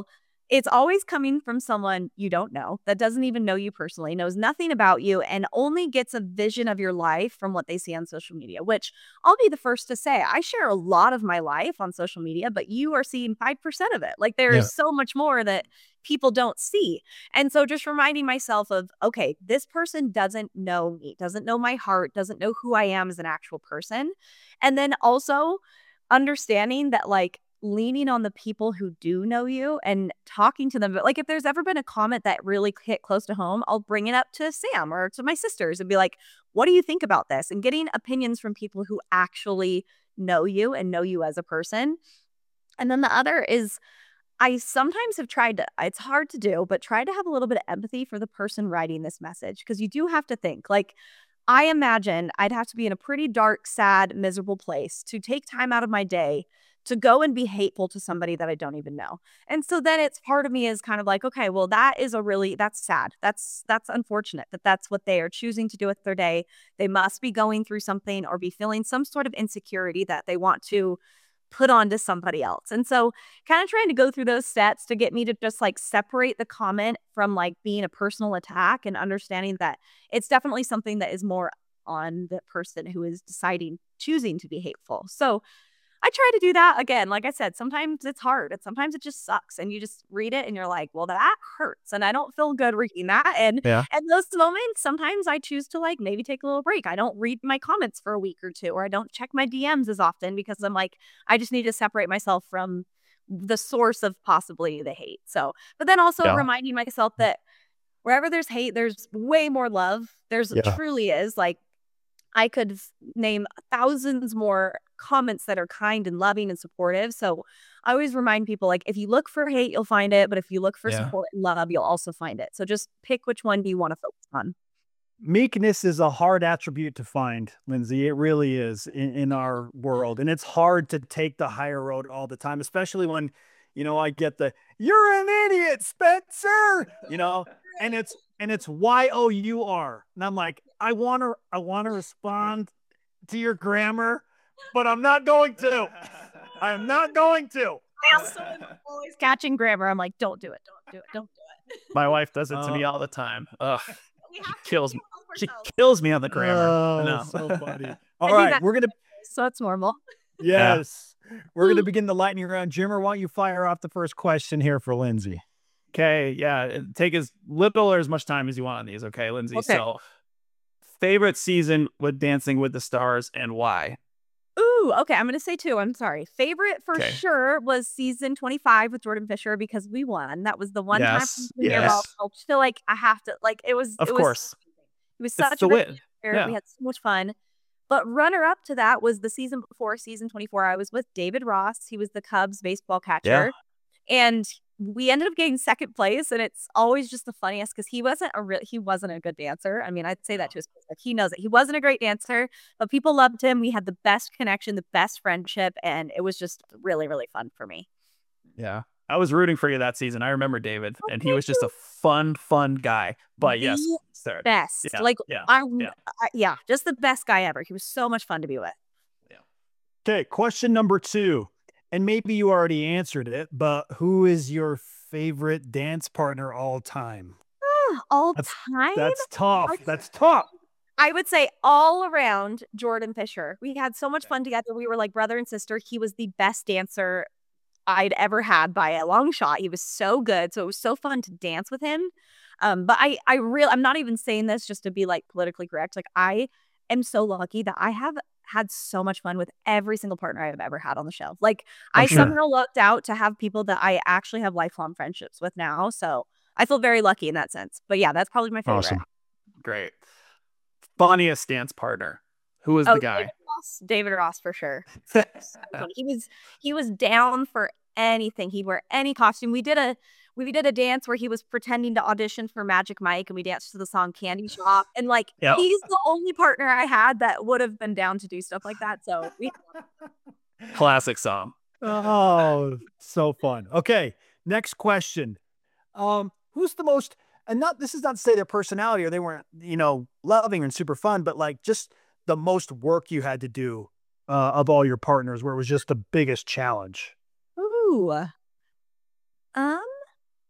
it's always coming from someone you don't know, that doesn't even know you personally, knows nothing about you, and only gets a vision of your life from what they see on social media, which I'll be the first to say, I share a lot of my life on social media, but you are seeing five percent of it. Like, there is so much more that people don't see. And so just reminding myself of, okay, this person doesn't know me, doesn't know my heart, doesn't know who I am as an actual person. And then also understanding that, like, leaning on the people who do know you and talking to them. But like, if there's ever been a comment that really hit close to home, I'll bring it up to Sam or to my sisters and be like, what do you think about this? And getting opinions from people who actually know you and know you as a person. And then the other is, I sometimes have tried to, it's hard to do, but try to have a little bit of empathy for the person writing this message. Because you do have to think, like, I imagine I'd have to be in a pretty dark, sad, miserable place to take time out of my day to go and be hateful to somebody that I don't even know. And so then it's part of me is kind of like, okay, well, that is a really, that's sad. That's, that's unfortunate that that's what they are choosing to do with their day. They must be going through something or be feeling some sort of insecurity that they want to put onto somebody else. And so kind of trying to go through those steps to get me to just like separate the comment from like being a personal attack and understanding that it's definitely something that is more on the person who is deciding, choosing to be hateful. So I try to do that. Again, like I said, sometimes it's hard and sometimes it just sucks and you just read it and you're like, well, that hurts and I don't feel good reading that. And Yeah. at those moments, sometimes I choose to like maybe take a little break. I don't read my comments for a week or two, or I don't check my D Ms as often because I'm like, I just need to separate myself from the source of possibly the hate. So, but then also Yeah. reminding myself that wherever there's hate, there's way more love. There's Yeah. truly is. Like, I could f- name thousands more comments that are kind and loving and supportive. So I always remind people, like, if you look for hate, you'll find it. But if you look for Yeah. support and love, you'll also find it. So just pick which one do you want to focus on. Meekness is a hard attribute to find, Lindsay. It really is in, in our world. And it's hard to take the higher road all the time, especially when, you know, I get the, you're an idiot, Spencer, you know, and it's, and it's Y O U R. And I'm like, I want to, I want to respond to your grammar, but I'm not going to. I am not going to. I also am always catching grammar. I'm like, don't do it. Don't do it. Don't do it. My wife does it to me Oh. all the time. Ugh, We have to kills me. help She ourselves. kills me on the grammar. I Oh, know. so funny. I All do right, that. we're gonna So it's normal. yes, we're gonna begin the lightning round. Jimmer, why don't you fire off the first question here for Lindsay? Okay, yeah. Take as little or as much time as you want on these, okay, Lindsay? Okay. So, favorite season with Dancing with the Stars and why? Ooh, okay. I'm going to say two. I'm sorry. Favorite for Okay. sure was season twenty-five with Jordan Fisher because we won. That was the one Yes, time we hear about. yes. I feel like I have to, like, it was, Of it was, course. it was It's such the a great win. year. Yeah. We had so much fun. But runner up to that was the season before, season twenty-four. I was with David Ross. He was the Cubs baseball catcher. And we ended up getting second place, and it's always just the funniest because he wasn't a real he wasn't a good dancer. I mean, I'd say that to his face. Like, he knows it. He wasn't a great dancer, but people loved him. We had the best connection, the best friendship, and it was just really, really fun for me. Yeah. I was rooting for you that season. I remember David, Oh, and he thank was just you. a fun, fun guy. But yes, The third. Best, Yeah, like yeah, I, yeah. I, yeah, just the best guy ever. He was so much fun to be with. Okay, question number two. And maybe you already answered it, but who is your favorite dance partner all time? All That's- time, That's tough. That's- That's tough. I would say all around Jordan Fisher. We had so much fun together. We were like brother and sister. He was the best dancer I'd ever had by a long shot. He was so good. So it was so fun to dance with him. Um, but I, I really, I'm not even saying this just to be like politically correct. Like, I am so lucky that I have had so much fun with every single partner I've ever had on the show. Like, I'm I sure. somehow lucked out to have people that I actually have lifelong friendships with now. So I feel very lucky in that sense. But yeah, that's probably my favorite. Awesome. Great. Funniest dance partner. Who was Oh, the guy? David Ross, David Ross for sure. So funny. He was he was down for anything. He'd wear any costume. We did a we did a dance where he was pretending to audition for Magic Mike, and we danced to the song Candy Shop. And like, Yep. he's the only partner I had that would have been down to do stuff like that. So we Classic song. Oh, so fun. Okay, next question. Um, who's the most, and not, this is not to say their personality or they weren't, you know, loving and super fun, but like just the most work you had to do uh, of all your partners, where it was just the biggest challenge. Ooh. Um,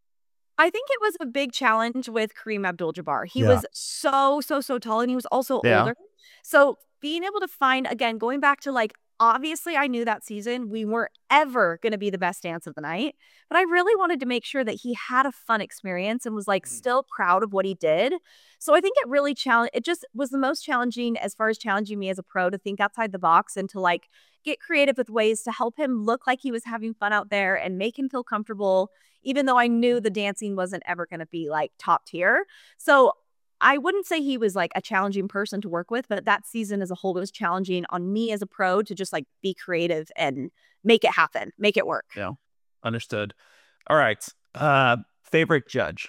I think it was a big challenge with Kareem Abdul-Jabbar. He Yeah. was so, so, so tall, and he was also Yeah. older. So being able to find, again, going back to like, obviously I knew that season we weren't ever going to be the best dance of the night, but I really wanted to make sure that he had a fun experience and was like still proud of what he did. So I think it really challenge. It just was the most challenging as far as challenging me as a pro to think outside the box and to like get creative with ways to help him look like he was having fun out there and make him feel comfortable, even though I knew the dancing wasn't ever going to be like top tier. So I wouldn't say he was like a challenging person to work with, but that season as a whole was challenging on me as a pro to just like be creative and make it happen, make it work. Yeah. Understood. All right. Uh, favorite judge?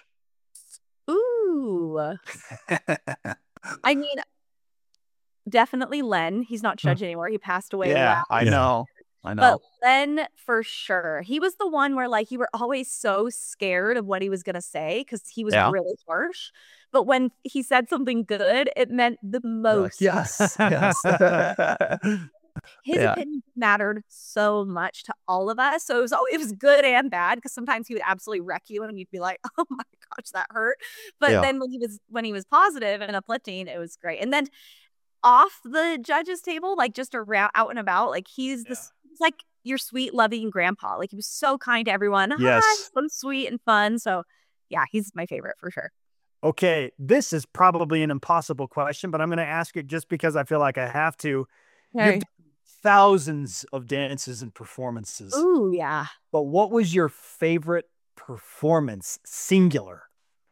Ooh. I mean, definitely Len. He's not judge anymore. He passed away. Yeah, last I Yeah. know. I know. But Len, for sure. He was the one where like you were always so scared of what he was going to say because he was Yeah. really harsh. But when he said something good, it meant the You're like, most. yes, yes. His Yeah. opinion mattered so much to all of us. So it was, al- it was good and bad because sometimes he would absolutely wreck you and you'd be like, oh my gosh, that hurt. But Yeah. then when he was when he was positive and uplifting, it was great. And then off the judges table, like just around out and about, like he's this he's like your sweet, loving grandpa. Like he was so kind to everyone. Yes. Hi, so sweet and fun. So yeah, he's my favorite for sure. Okay, this is probably an impossible question, but I'm going to ask it just because I feel like I have to. You've done thousands of dances and performances, Ooh, yeah. but what was your favorite performance, singular?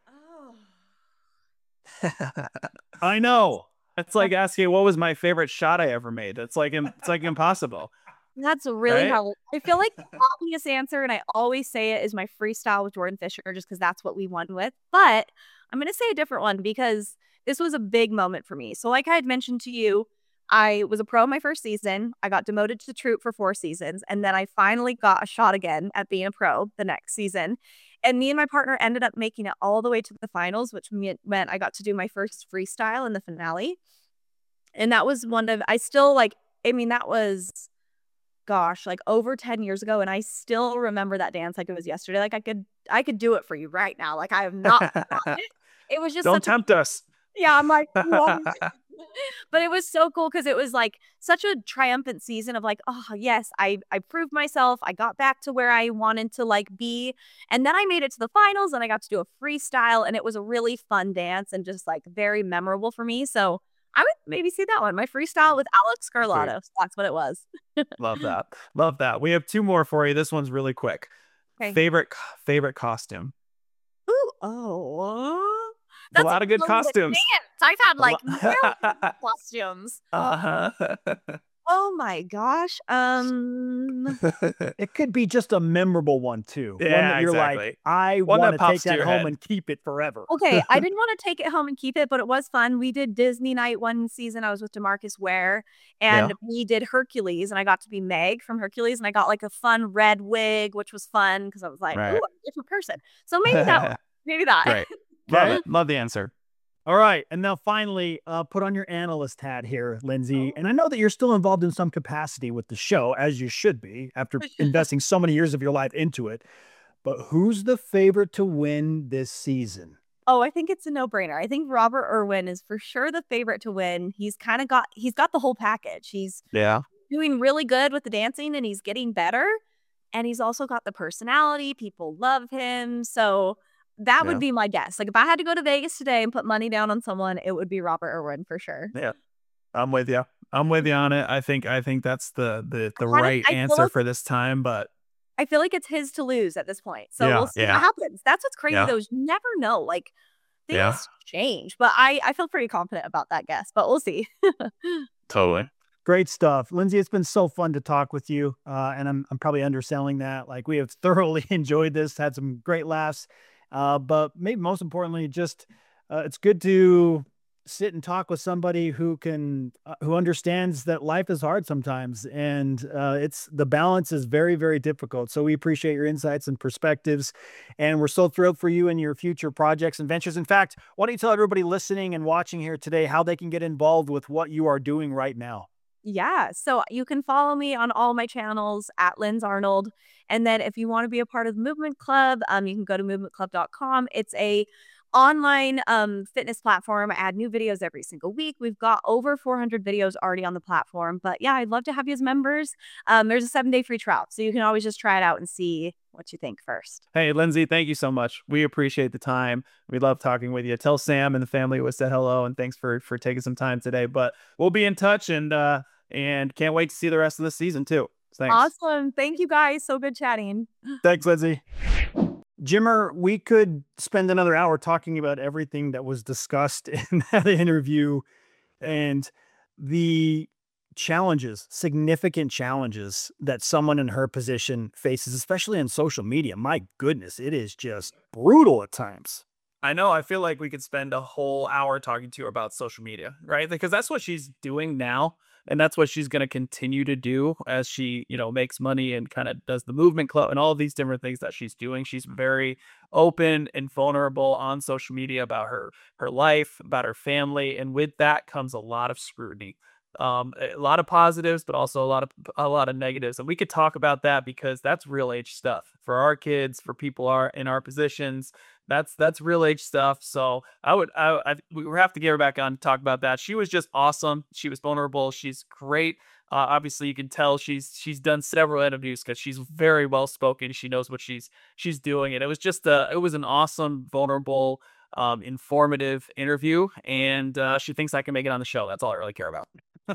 I know. It's like asking what was my favorite shot I ever made. It's like im- it's like impossible. That's really Right? hard. I feel like the obvious answer, and I always say it, is my freestyle with Jordan Fisher, just because that's what we won with. But I'm going to say a different one because this was a big moment for me. So like I had mentioned to you, I was a pro my first season. I got demoted to troop for four seasons. And then I finally got a shot again at being a pro the next season. And me and my partner ended up making it all the way to the finals, which me- meant I got to do my first freestyle in the finale. And that was one of, I still like, I mean, that was, gosh, like over ten years ago. And I still remember that dance like it was yesterday. Like I could, I could do it for you right now. Like I have not forgotten it. It was just Don't such a tempt us. yeah, I'm like, what? But it was so cool because it was like such a triumphant season of like, oh yes, I I proved myself. I got back to where I wanted to like be, and then I made it to the finals, and I got to do a freestyle, and it was a really fun dance and just like very memorable for me. So I would maybe see that one, my freestyle with Alex Carlotto. That's what it was. Love that. Love that. We have two more for you. This one's really quick. Okay. Favorite favorite costume. Ooh, oh, A lot of good loaded costumes. dance. I've had like lo- millions of costumes. Uh-huh. Oh my gosh. Um. It could be just a memorable one too. one Yeah, that you're like, exactly. I One that want to pops take to that your home head. and keep it forever. Okay, I didn't want to take it home and keep it, but it was fun. We did Disney night one season. I was with DeMarcus Ware, and Yeah. we did Hercules, and I got to be Meg from Hercules, and I got like a fun red wig, which was fun because I was like, Right. ooh, I'm a different person. So maybe that, one. maybe that. Great. Love Okay. it. Love the answer. All right. And now finally, uh, put on your analyst hat here, Lindsay. And I know that you're still involved in some capacity with the show, as you should be after investing so many years of your life into it. But who's the favorite to win this season? Oh, I think it's a no-brainer. I think Robert Irwin is for sure the favorite to win. He's kind of got, he's got the whole package. He's Yeah. doing really good with the dancing and he's getting better. And he's also got the personality. People love him. So that Yeah. would be my guess. Like if I had to go to Vegas today and put money down on someone, it would be Robert Irwin for sure. I'm with you. I'm with you on it. I think I think that's the the, the I kinda- right I feel answer like- for this time, but I feel like it's his to lose at this point. So Yeah, we'll see yeah. what happens. That's what's crazy Yeah. though. Is you never know. Like things Yeah. change. But I, I feel pretty confident about that guess. But we'll see. totally. Great stuff. Lindsay, it's been so fun to talk with you. Uh, and I'm, I'm probably underselling that. Like we have thoroughly enjoyed this, had some great laughs. Uh, but maybe most importantly, just uh, it's good to sit and talk with somebody who can, uh, who understands that life is hard sometimes. And uh, it's the balance is very, very difficult. So we appreciate your insights and perspectives. And we're so thrilled for you and your future projects and ventures. In fact, why don't you tell everybody listening and watching here today how they can get involved with what you are doing right now? Yeah, so you can follow me on all my channels at Linz Arnold. And then if you want to be a part of the Movement Club, um, you can go to movement club dot com. It's a online um, fitness platform. I add new videos every single week. We've got over four hundred videos already on the platform. But yeah, I'd love to have you as members. Um, there's a seven-day free trial, so you can always just try it out and see what you think first. Hey, Lindsay, thank you so much. We appreciate the time. We love talking with you. Tell Sam and the family we said hello, and thanks for for taking some time today. But we'll be in touch, and uh, and can't wait to see the rest of the season too. Thanks. Awesome. Thank you guys. So good chatting. Thanks, Lindsay. Jimmer, we could spend another hour talking about everything that was discussed in that interview and the challenges, significant challenges that someone in her position faces, especially on social media. My goodness, it is just brutal at times. I know. I feel like we could spend a whole hour talking to her about social media, right? Because that's what she's doing now. And that's what she's going to continue to do as she, you know, makes money and kind of does the Movement Club and all of these different things that she's doing. She's very open and vulnerable on social media about her, her life, about her family. And with that comes a lot of scrutiny. Um, a lot of positives, but also a lot of a lot of negatives. And we could talk about that because that's real age stuff for our kids, for people are in our positions. That's that's real age stuff. So I would I, I we have to get her back on to talk about that. She was just awesome. She was vulnerable. She's great. Uh, obviously, you can tell she's she's done several interviews because she's very well spoken. She knows what she's she's doing, and it was just a it was an awesome, vulnerable, um, informative interview. And uh, she thinks I can make it on the show. That's all I really care about.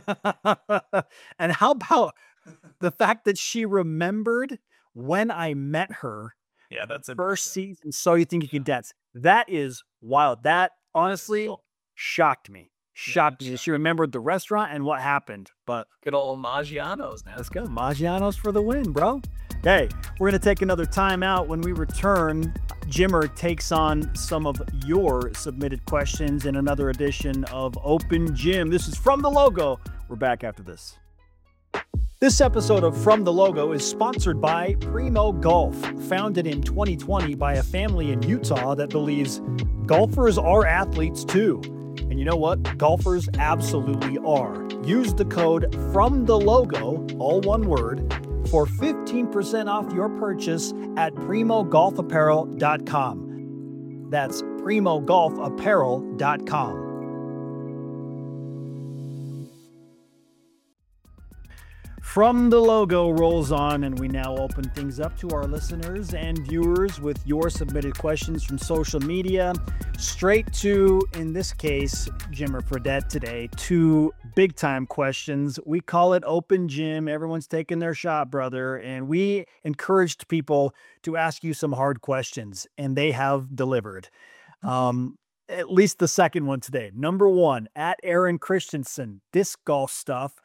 And how about the fact that she remembered when I met her Yeah, that's first impressive. season? So You Think You Can Dance. That is wild. That honestly Cool. shocked me. Shocked that's me. She remembered the restaurant and what happened. But Good old Maggiano's, man. let's go. Maggiano's for the win, bro. Hey, we're going to take another time out. When we return, Jimmer takes on some of your submitted questions in another edition of Open Gym. This is From the Logo. We're back after this. This episode of From the Logo is sponsored by Primo Golf, founded in twenty twenty by a family in Utah that believes golfers are athletes too. And you know what? Golfers absolutely are. Use the code FROMTHELOGO, all one word, for fifteen percent off your purchase at primo golf apparel dot com. That's primo golf apparel dot com. From the Logo rolls on, and we now open things up to our listeners and viewers with your submitted questions from social media. Straight to, in this case, Jimmer Fredette today, two big-time questions. We call it Open Gym. Everyone's taking their shot, brother. And we encouraged people to ask you some hard questions, and they have delivered. Um, at least the second one today. Number one, at Aaron Christensen, disc golf stuff.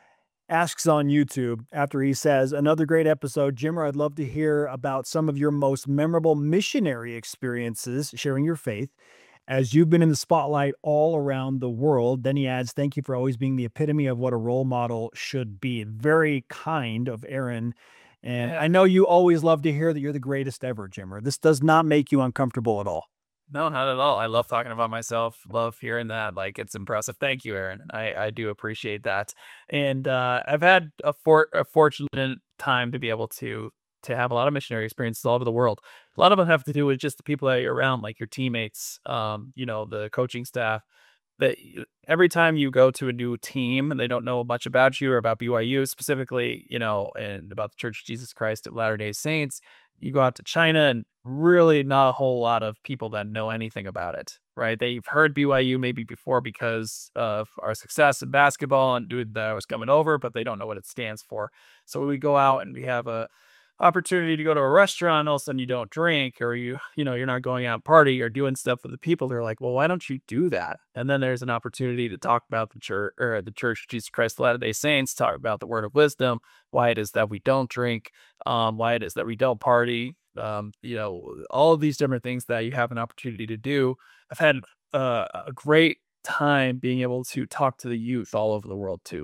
Asks on YouTube after he says, another great episode. Jimmer, I'd love to hear about some of your most memorable missionary experiences, sharing your faith, as you've been in the spotlight all around the world. Then he adds, thank you for always being the epitome of what a role model should be. Very kind of Aaron. And I know you always love to hear that you're the greatest ever, Jimmer. This does not make you uncomfortable at all. No, not at all. I love talking about myself. Love hearing that. Like, it's impressive. Thank you, Aaron. I, I do appreciate that. And uh, I've had a, for, a fortunate time to be able to to have a lot of missionary experiences all over the world. A lot of them have to do with just the people that you're around, like your teammates, um, you know, the coaching staff. That you- every time you go to a new team and they don't know much about you or about B Y U specifically, you know, and about the Church of Jesus Christ of Latter-day Saints, you go out to China and really not a whole lot of people that know anything about it, right? They've heard B Y U maybe before because of our success in basketball and dude that was coming over, but they don't know what it stands for. So we go out and we have a opportunity to go to a restaurant, all of a sudden you don't drink, or you, you know, you're not going out and party or doing stuff with the people. They're like, well, why don't you do that? And then there's an opportunity to talk about the church or the Church of Jesus Christ of Latter-day Saints, talk about the word of wisdom, why it is that we don't drink, um, why it is that we don't party, um, you know, all of these different things that you have an opportunity to do. I've had uh, a great time being able to talk to the youth all over the world too.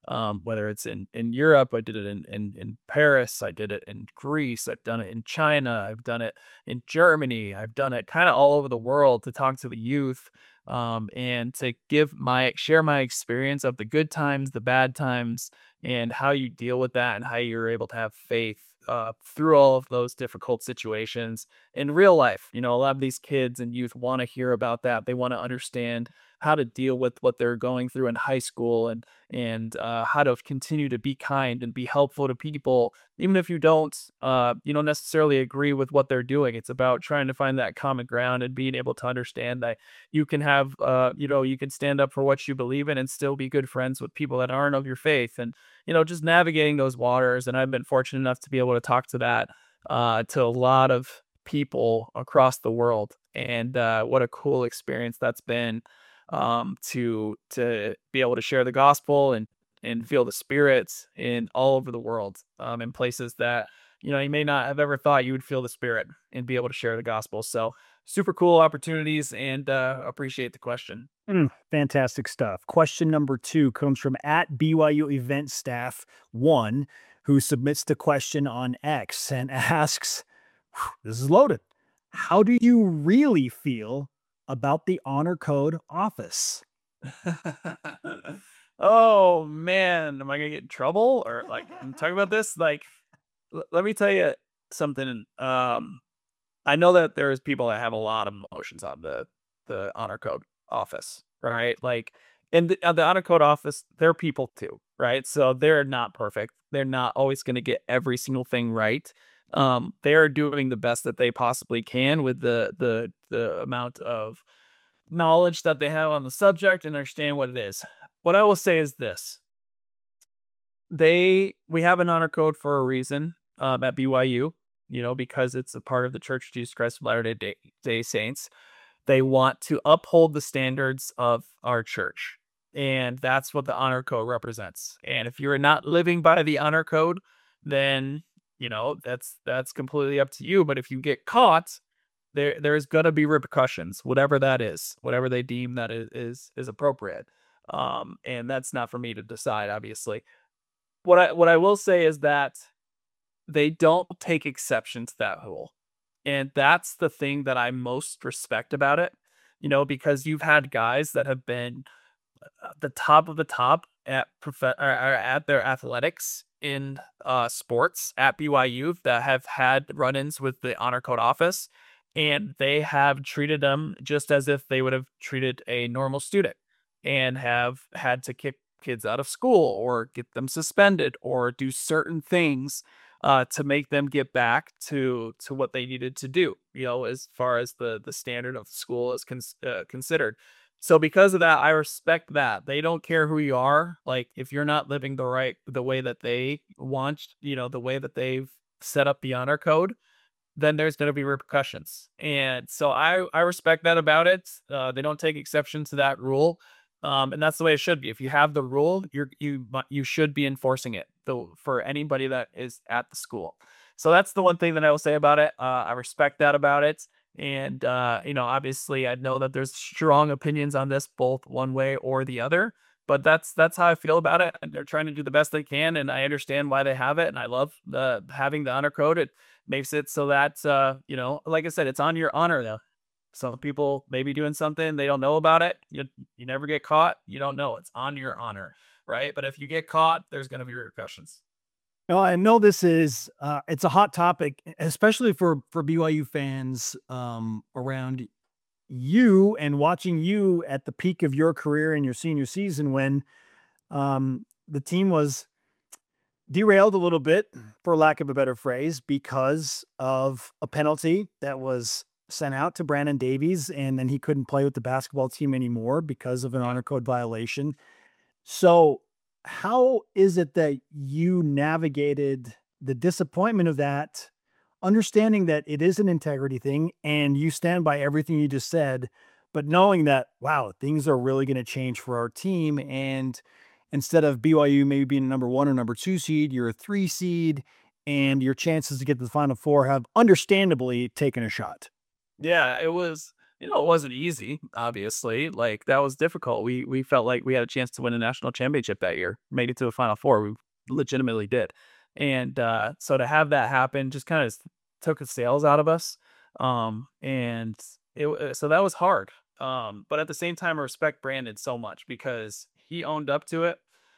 Um, whether it's in, in Europe, I did it in, in, in Paris, I did it in Greece, I've done it in China, I've done it in Germany, I've done it kind of all over the world to talk to the youth, um, and to give my share my experience of the good times, the bad times, and how you deal with that and how you're able to have faith uh, through all of those difficult situations in real life. You know, a lot of these kids and youth want to hear about that. They want to understand how to deal with what they're going through in high school, and and uh, how to continue to be kind and be helpful to people, even if you don't, uh, you don't necessarily agree with what they're doing. It's about trying to find that common ground and being able to understand that you can have, uh, you know, you can stand up for what you believe in and still be good friends with people that aren't of your faith, and you know, just navigating those waters. And I've been fortunate enough to be able to talk to that uh, to a lot of people across the world, and uh, what a cool experience that's been, um, to to be able to share the gospel and and feel the spirits in all over the world, um, in places that you know you may not have ever thought you would feel the spirit and be able to share the gospel. So super cool opportunities, and uh, appreciate the question. Mm, fantastic stuff. Question number two comes from at B Y U event staff one, who submits the question on X and asks, whew, this is loaded. How do you really feel about the honor code office? Oh man, am I gonna get in trouble or like I'm talking about this? Like, l- let me tell you something. Um, I know that there's people that have a lot of emotions on the the honor code office, right? Like, in the, uh, the honor code office, they're people too, right? So they're not perfect. They're not always going to get every single thing right. Um, they're doing the best that they possibly can with the the the amount of knowledge that they have on the subject and understand what it is. What I will say is this: they we have an honor code for a reason, um, at B Y U. You know, because it's a part of the Church of Jesus Christ of Latter-day Day, Day Saints. They want to uphold the standards of our church, and that's what the honor code represents. And if you're not living by the honor code, then you know that's that's completely up to you. But if you get caught, there there's gonna be repercussions, whatever that is, whatever they deem that is is, is appropriate. Um, and that's not for me to decide, obviously. What I what I will say is that they don't take exception to that rule. And that's the thing that I most respect about it, you know, because you've had guys that have been at the top of the top at prof- or, or at their athletics in uh, sports at B Y U that have had run-ins with the honor code office, and they have treated them just as if they would have treated a normal student, and have had to kick kids out of school or get them suspended or do certain things uh, to make them get back to to what they needed to do, you know, as far as the the standard of the school is cons- uh, considered. So because of that, I respect that. They don't care who you are. Like, if you're not living the right the way that they want, you know, the way that they've set up the honor code, then there's going to be repercussions. And so I I respect that about it. Uh, they don't take exception to that rule. Um, and that's the way it should be. If you have the rule, you're you mu- you should be enforcing it, though, for anybody that is at the school. So that's the one thing that I will say about it. Uh, I respect that about it, and uh, you know, obviously, I know that there's strong opinions on this, both one way or the other. But that's that's how I feel about it. And they're trying to do the best they can, and I understand why they have it. And I love the having the honor code. It makes it so that uh, you know, like I said, it's on your honor though. Some people may be doing something, they don't know about it. You you never get caught. You don't know. It's on your honor, right? But if you get caught, there's going to be repercussions. No, I know this is uh, it's a hot topic, especially for for B Y U fans um, around you and watching you at the peak of your career in your senior season when um, the team was derailed a little bit, for lack of a better phrase, because of a penalty that was sent out to Brandon Davies, and then he couldn't play with the basketball team anymore because of an honor code violation. So, how is it that you navigated the disappointment of that, understanding that it is an integrity thing and you stand by everything you just said, but knowing that, wow, things are really going to change for our team. And instead of B Y U maybe being a number one or number two seed, you're a three seed, and your chances to get to the Final Four have understandably taken a shot. Yeah, it was You know, it wasn't easy, obviously. Like, that was difficult. We we felt like we had a chance to win a national championship that year, made it to a Final Four. We legitimately did. And uh, so to have that happen just kind of took the sails out of us. Um, and it w- so that was hard. Um, but at the same time, I respect Brandon so much because he owned up to it.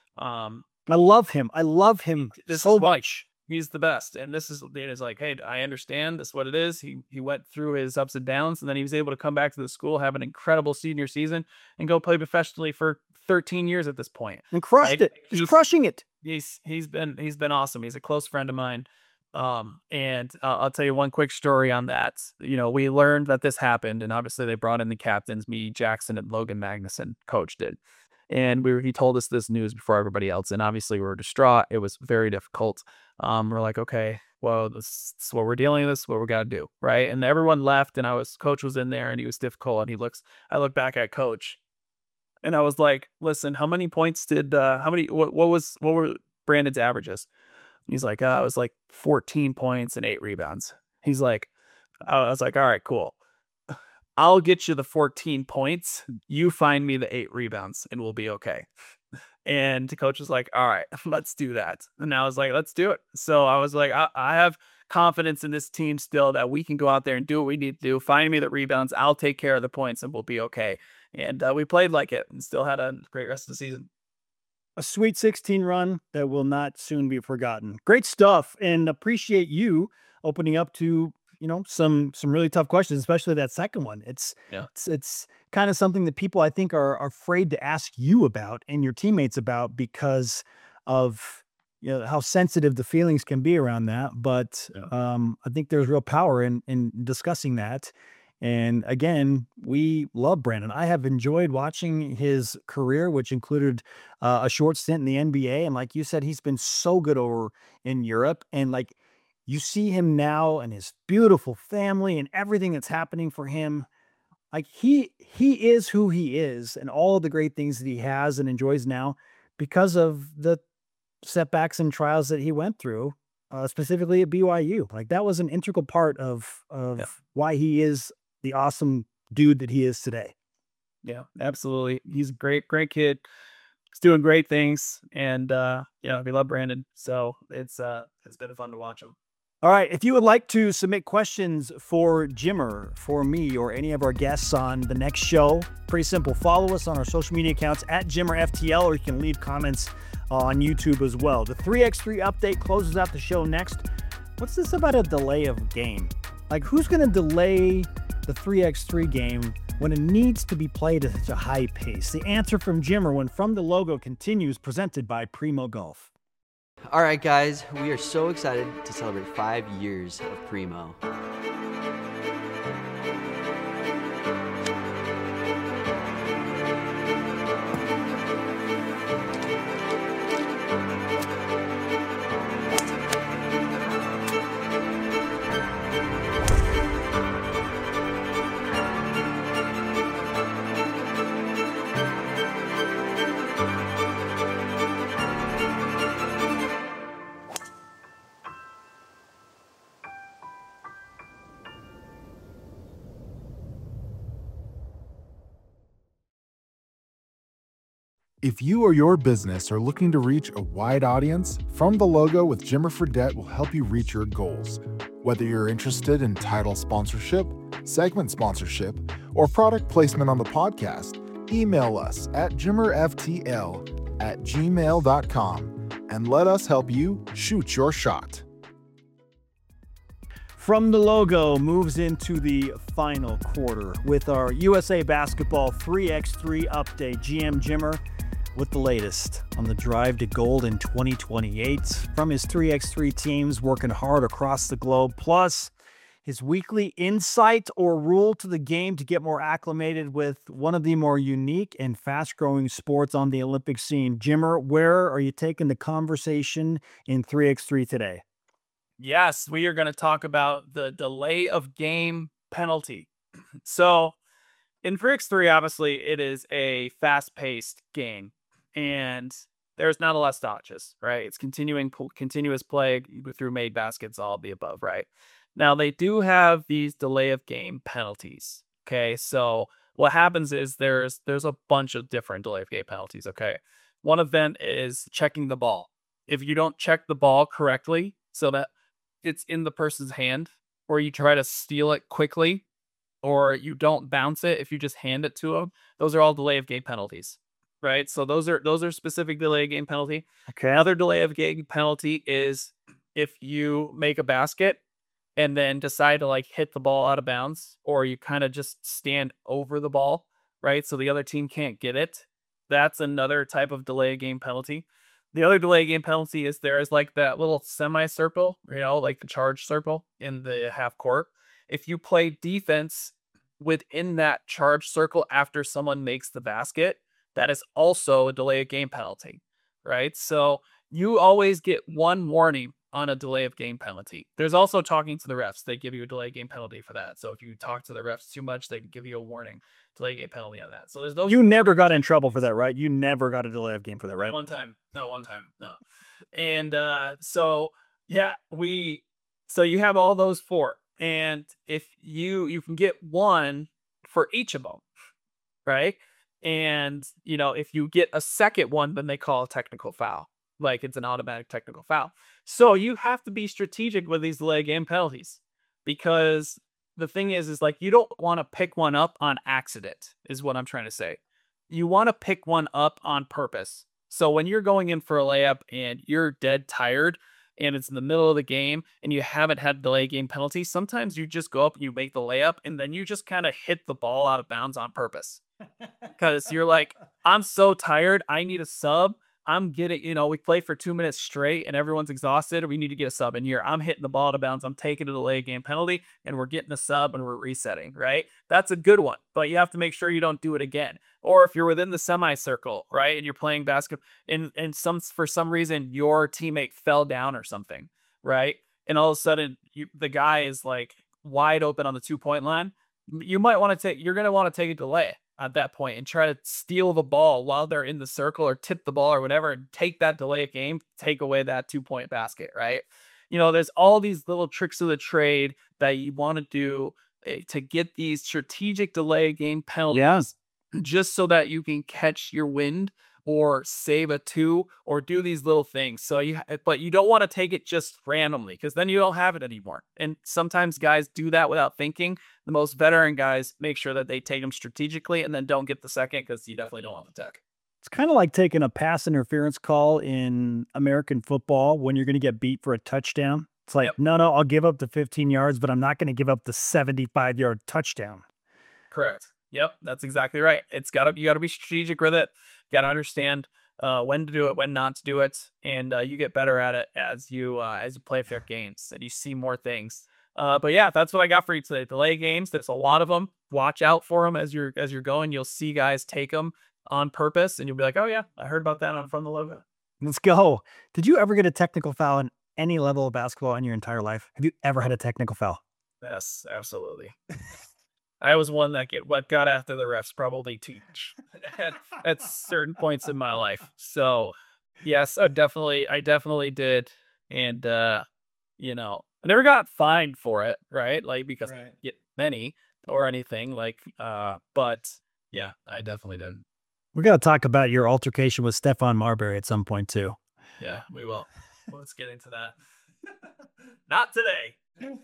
Um, I love him. I love him this so is why much. he's the best. And this is it is like, hey, I understand this is what it is. He he went through his ups and downs, and then he was able to come back to the school, have an incredible senior season, and go play professionally for thirteen years at this point. And crushed Right? it. He's He's crushing it. he's he's been he's been awesome. He's a close friend of mine. Um, and uh, I'll tell you one quick story on that. You know, we learned that this happened, and obviously they brought in the captains, me, Jackson, and Logan Magnuson, coach did. And we were, he told us this news before everybody else, and obviously we were distraught. It was very difficult. Um, we're like, okay, well, this, this is what we're dealing with. This is what we got to do, right? And everyone left, and I was coach was in there, and he was difficult. And he looks, I look back at coach, and I was like, listen, how many points did, uh, how many, what, what was, what were Brandon's averages? He's like, uh, it was like fourteen points and eight rebounds. He's like, I was like, all right, cool. I'll get you the fourteen points. You find me the eight rebounds and we'll be okay. And the coach was like, all right, let's do that. And I was like, let's do it. So I was like, I, I have confidence in this team still that we can go out there and do what we need to do. Find me the rebounds. I'll take care of the points and we'll be okay. And uh, we played like it and still had a great rest of the season. A Sweet sixteen run that will not soon be forgotten. Great stuff, and appreciate you opening up to, you know, some some really tough questions, especially that second one. It's Yeah. it's, it's kind of something that people I think are, are afraid to ask you about and your teammates about because of, you know, how sensitive the feelings can be around that. But Yeah. um, I think there's real power in in discussing that. And again, we love Brandon. I have enjoyed watching his career, which included uh, a short stint in the N B A. And like you said, he's been so good over in Europe. And like you see him now and his beautiful family and everything that's happening for him. Like he he is who he is and all of the great things that he has and enjoys now because of the setbacks and trials that he went through, uh, specifically at B Y U. Like that was an integral part of of Yeah. why he is the awesome dude that he is today. Yeah, absolutely. He's a great, great kid. He's doing great things. And, uh, you know, we love Brandon. So it's, uh, it's been fun to watch him. All right. If you would like to submit questions for Jimmer, for me, or any of our guests on the next show, pretty simple. Follow us on our social media accounts at JimmerFTL, or you can leave comments on YouTube as well. The three by three update closes out the show next. What's this about a delay of game? Like, who's going to delay the three by three game when it needs to be played at such a high pace? The answer from Jimmer when From the Logo continues, presented by Primo Golf. All right, guys, we are so excited to celebrate five years of Primo. If you or your business are looking to reach a wide audience, From the Logo with Jimmer Fredette will help you reach your goals. Whether you're interested in title sponsorship, segment sponsorship, or product placement on the podcast, email us at jimmerftl at gmail dot com and let us help you shoot your shot. From the Logo moves into the final quarter with our U S A Basketball three by three update. G M Jimmer with the latest on the drive to gold in twenty twenty-eight from his three by three teams working hard across the globe, plus his weekly insight or rule to the game to get more acclimated with one of the more unique and fast-growing sports on the Olympic scene. Jimmer, where are you taking the conversation in three by three today? Yes, we are going to talk about the delay of game penalty. So in three by three, obviously, it is a fast-paced game, and there's not a lot of stoppages, right? It's continuing, continuous play through made baskets, all of the above, right? Now, they do have these delay of game penalties. Okay, so what happens is there's there's a bunch of different delay of game penalties. Okay, one of them is checking the ball. If you don't check the ball correctly so that it's in the person's hand, or you try to steal it quickly, or you don't bounce it, if you just hand it to them, those are all delay of game penalties, right? So those are those are specific delay of game penalty. Okay. Another delay of game penalty is if you make a basket and then decide to like hit the ball out of bounds, or you kind of just stand over the ball, right? So the other team can't get it. That's another type of delay of game penalty. The other delay game penalty is there is like that little semicircle, you know, like the charge circle in the half court. If you play defense within that charge circle after someone makes the basket, that is also a delay of game penalty, right? So you always get one warning on a delay of game penalty. There's also talking to the refs. They give you a delay game penalty for that. So if you talk to the refs too much, they can give you a warning, delay game penalty on that. So there's those. You never got in trouble for that, right? You never got a delay of game for that, right? One time. No, one time. No. And uh, so, yeah, we, so you have all those four. And if you, you can get one for each of them, right? And, you know, if you get a second one, then they call a technical foul. Like it's an automatic technical foul. So you have to be strategic with these delay game penalties, because the thing is, is like, you don't want to pick one up on accident is what I'm trying to say. You want to pick one up on purpose. So when you're going in for a layup and you're dead tired and it's in the middle of the game and you haven't had a delay game penalty, sometimes you just go up and you make the layup and then you just kind of hit the ball out of bounds on purpose. Because you're like, I'm so tired, I need a sub. I'm getting, you know, we play for two minutes straight and everyone's exhausted. We need to get a sub in here. I'm hitting the ball out of bounds. I'm taking a delay game penalty and we're getting a sub and we're resetting, right? That's a good one, but you have to make sure you don't do it again. Or if you're within the semicircle, right, and you're playing basketball and, and some, for some reason, your teammate fell down or something, right? And all of a sudden you, the guy is like wide open on the two point line. You might want to take, you're going to want to take a delay at that point and try to steal the ball while they're in the circle or tip the ball or whatever, and take that delay of game, take away that two point basket, right? You know, there's all these little tricks of the trade that you want to do to get these strategic delay game penalties, Yes. just so that you can catch your wind or save a two or do these little things. So you, but you don't want to take it just randomly, because then you don't have it anymore. And sometimes guys do that without thinking. The most veteran guys make sure that they take them strategically and then don't get the second, because you definitely don't want the tech. It's kind of like taking a pass interference call in American football when you're going to get beat for a touchdown. It's like, Yep. no, no, I'll give up the fifteen yards, but I'm not going to give up the seventy-five yard touchdown. Correct. Yep, that's exactly right. It's gotta you gotta be strategic with it. You gotta understand uh, when to do it, when not to do it, and uh, you get better at it as you uh, as you play fair games and you see more things. Uh, but yeah, that's what I got for you today. Delay games. There's a lot of them. Watch out for them as you're as you're going. You'll see guys take them on purpose, and you'll be like, "Oh yeah, I heard about that on From the Logo." Let's go. Did you ever get a technical foul in any level of basketball in your entire life? Have you ever had a technical foul? Yes, absolutely. I was one that get what got after the refs probably too much at, at certain points in my life. So yes, I definitely, I definitely did. And, uh, you know, I never got fined for it, right? Like, because I didn't get many or anything like, uh, but yeah, I definitely did. We got to talk about your altercation with Stephon Marbury at some point too. Yeah, we will. Let's get into that. Not today.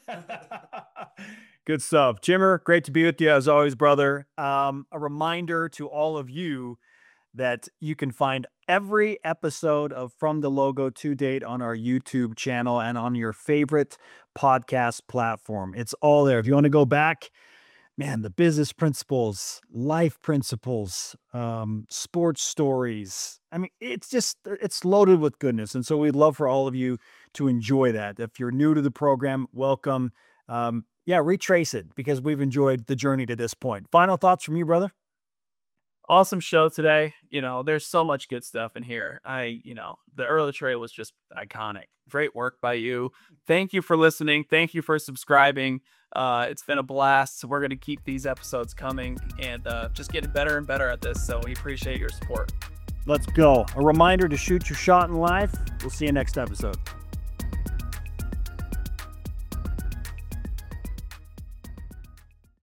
Good stuff. Jimmer, great to be with you as always, brother. Um, a reminder to all of you that you can find every episode of From the Logo to date on our YouTube channel and on your favorite podcast platform. It's all there. If you want to go back, man, the business principles, life principles, um, sports stories. I mean, it's just, it's loaded with goodness. And so we'd love for all of you to enjoy that. If you're new to the program, welcome. Um, yeah, retrace it, because we've enjoyed the journey to this point. Final thoughts from you, brother? Awesome show today. You know, there's so much good stuff in here. I, you know, the early trade was just iconic. Great work by you. Thank you for listening. Thank you for subscribing. Uh, it's been a blast. So we're going to keep these episodes coming and uh, just getting better and better at this. So we appreciate your support. Let's go. A reminder to shoot your shot in life. We'll see you next episode.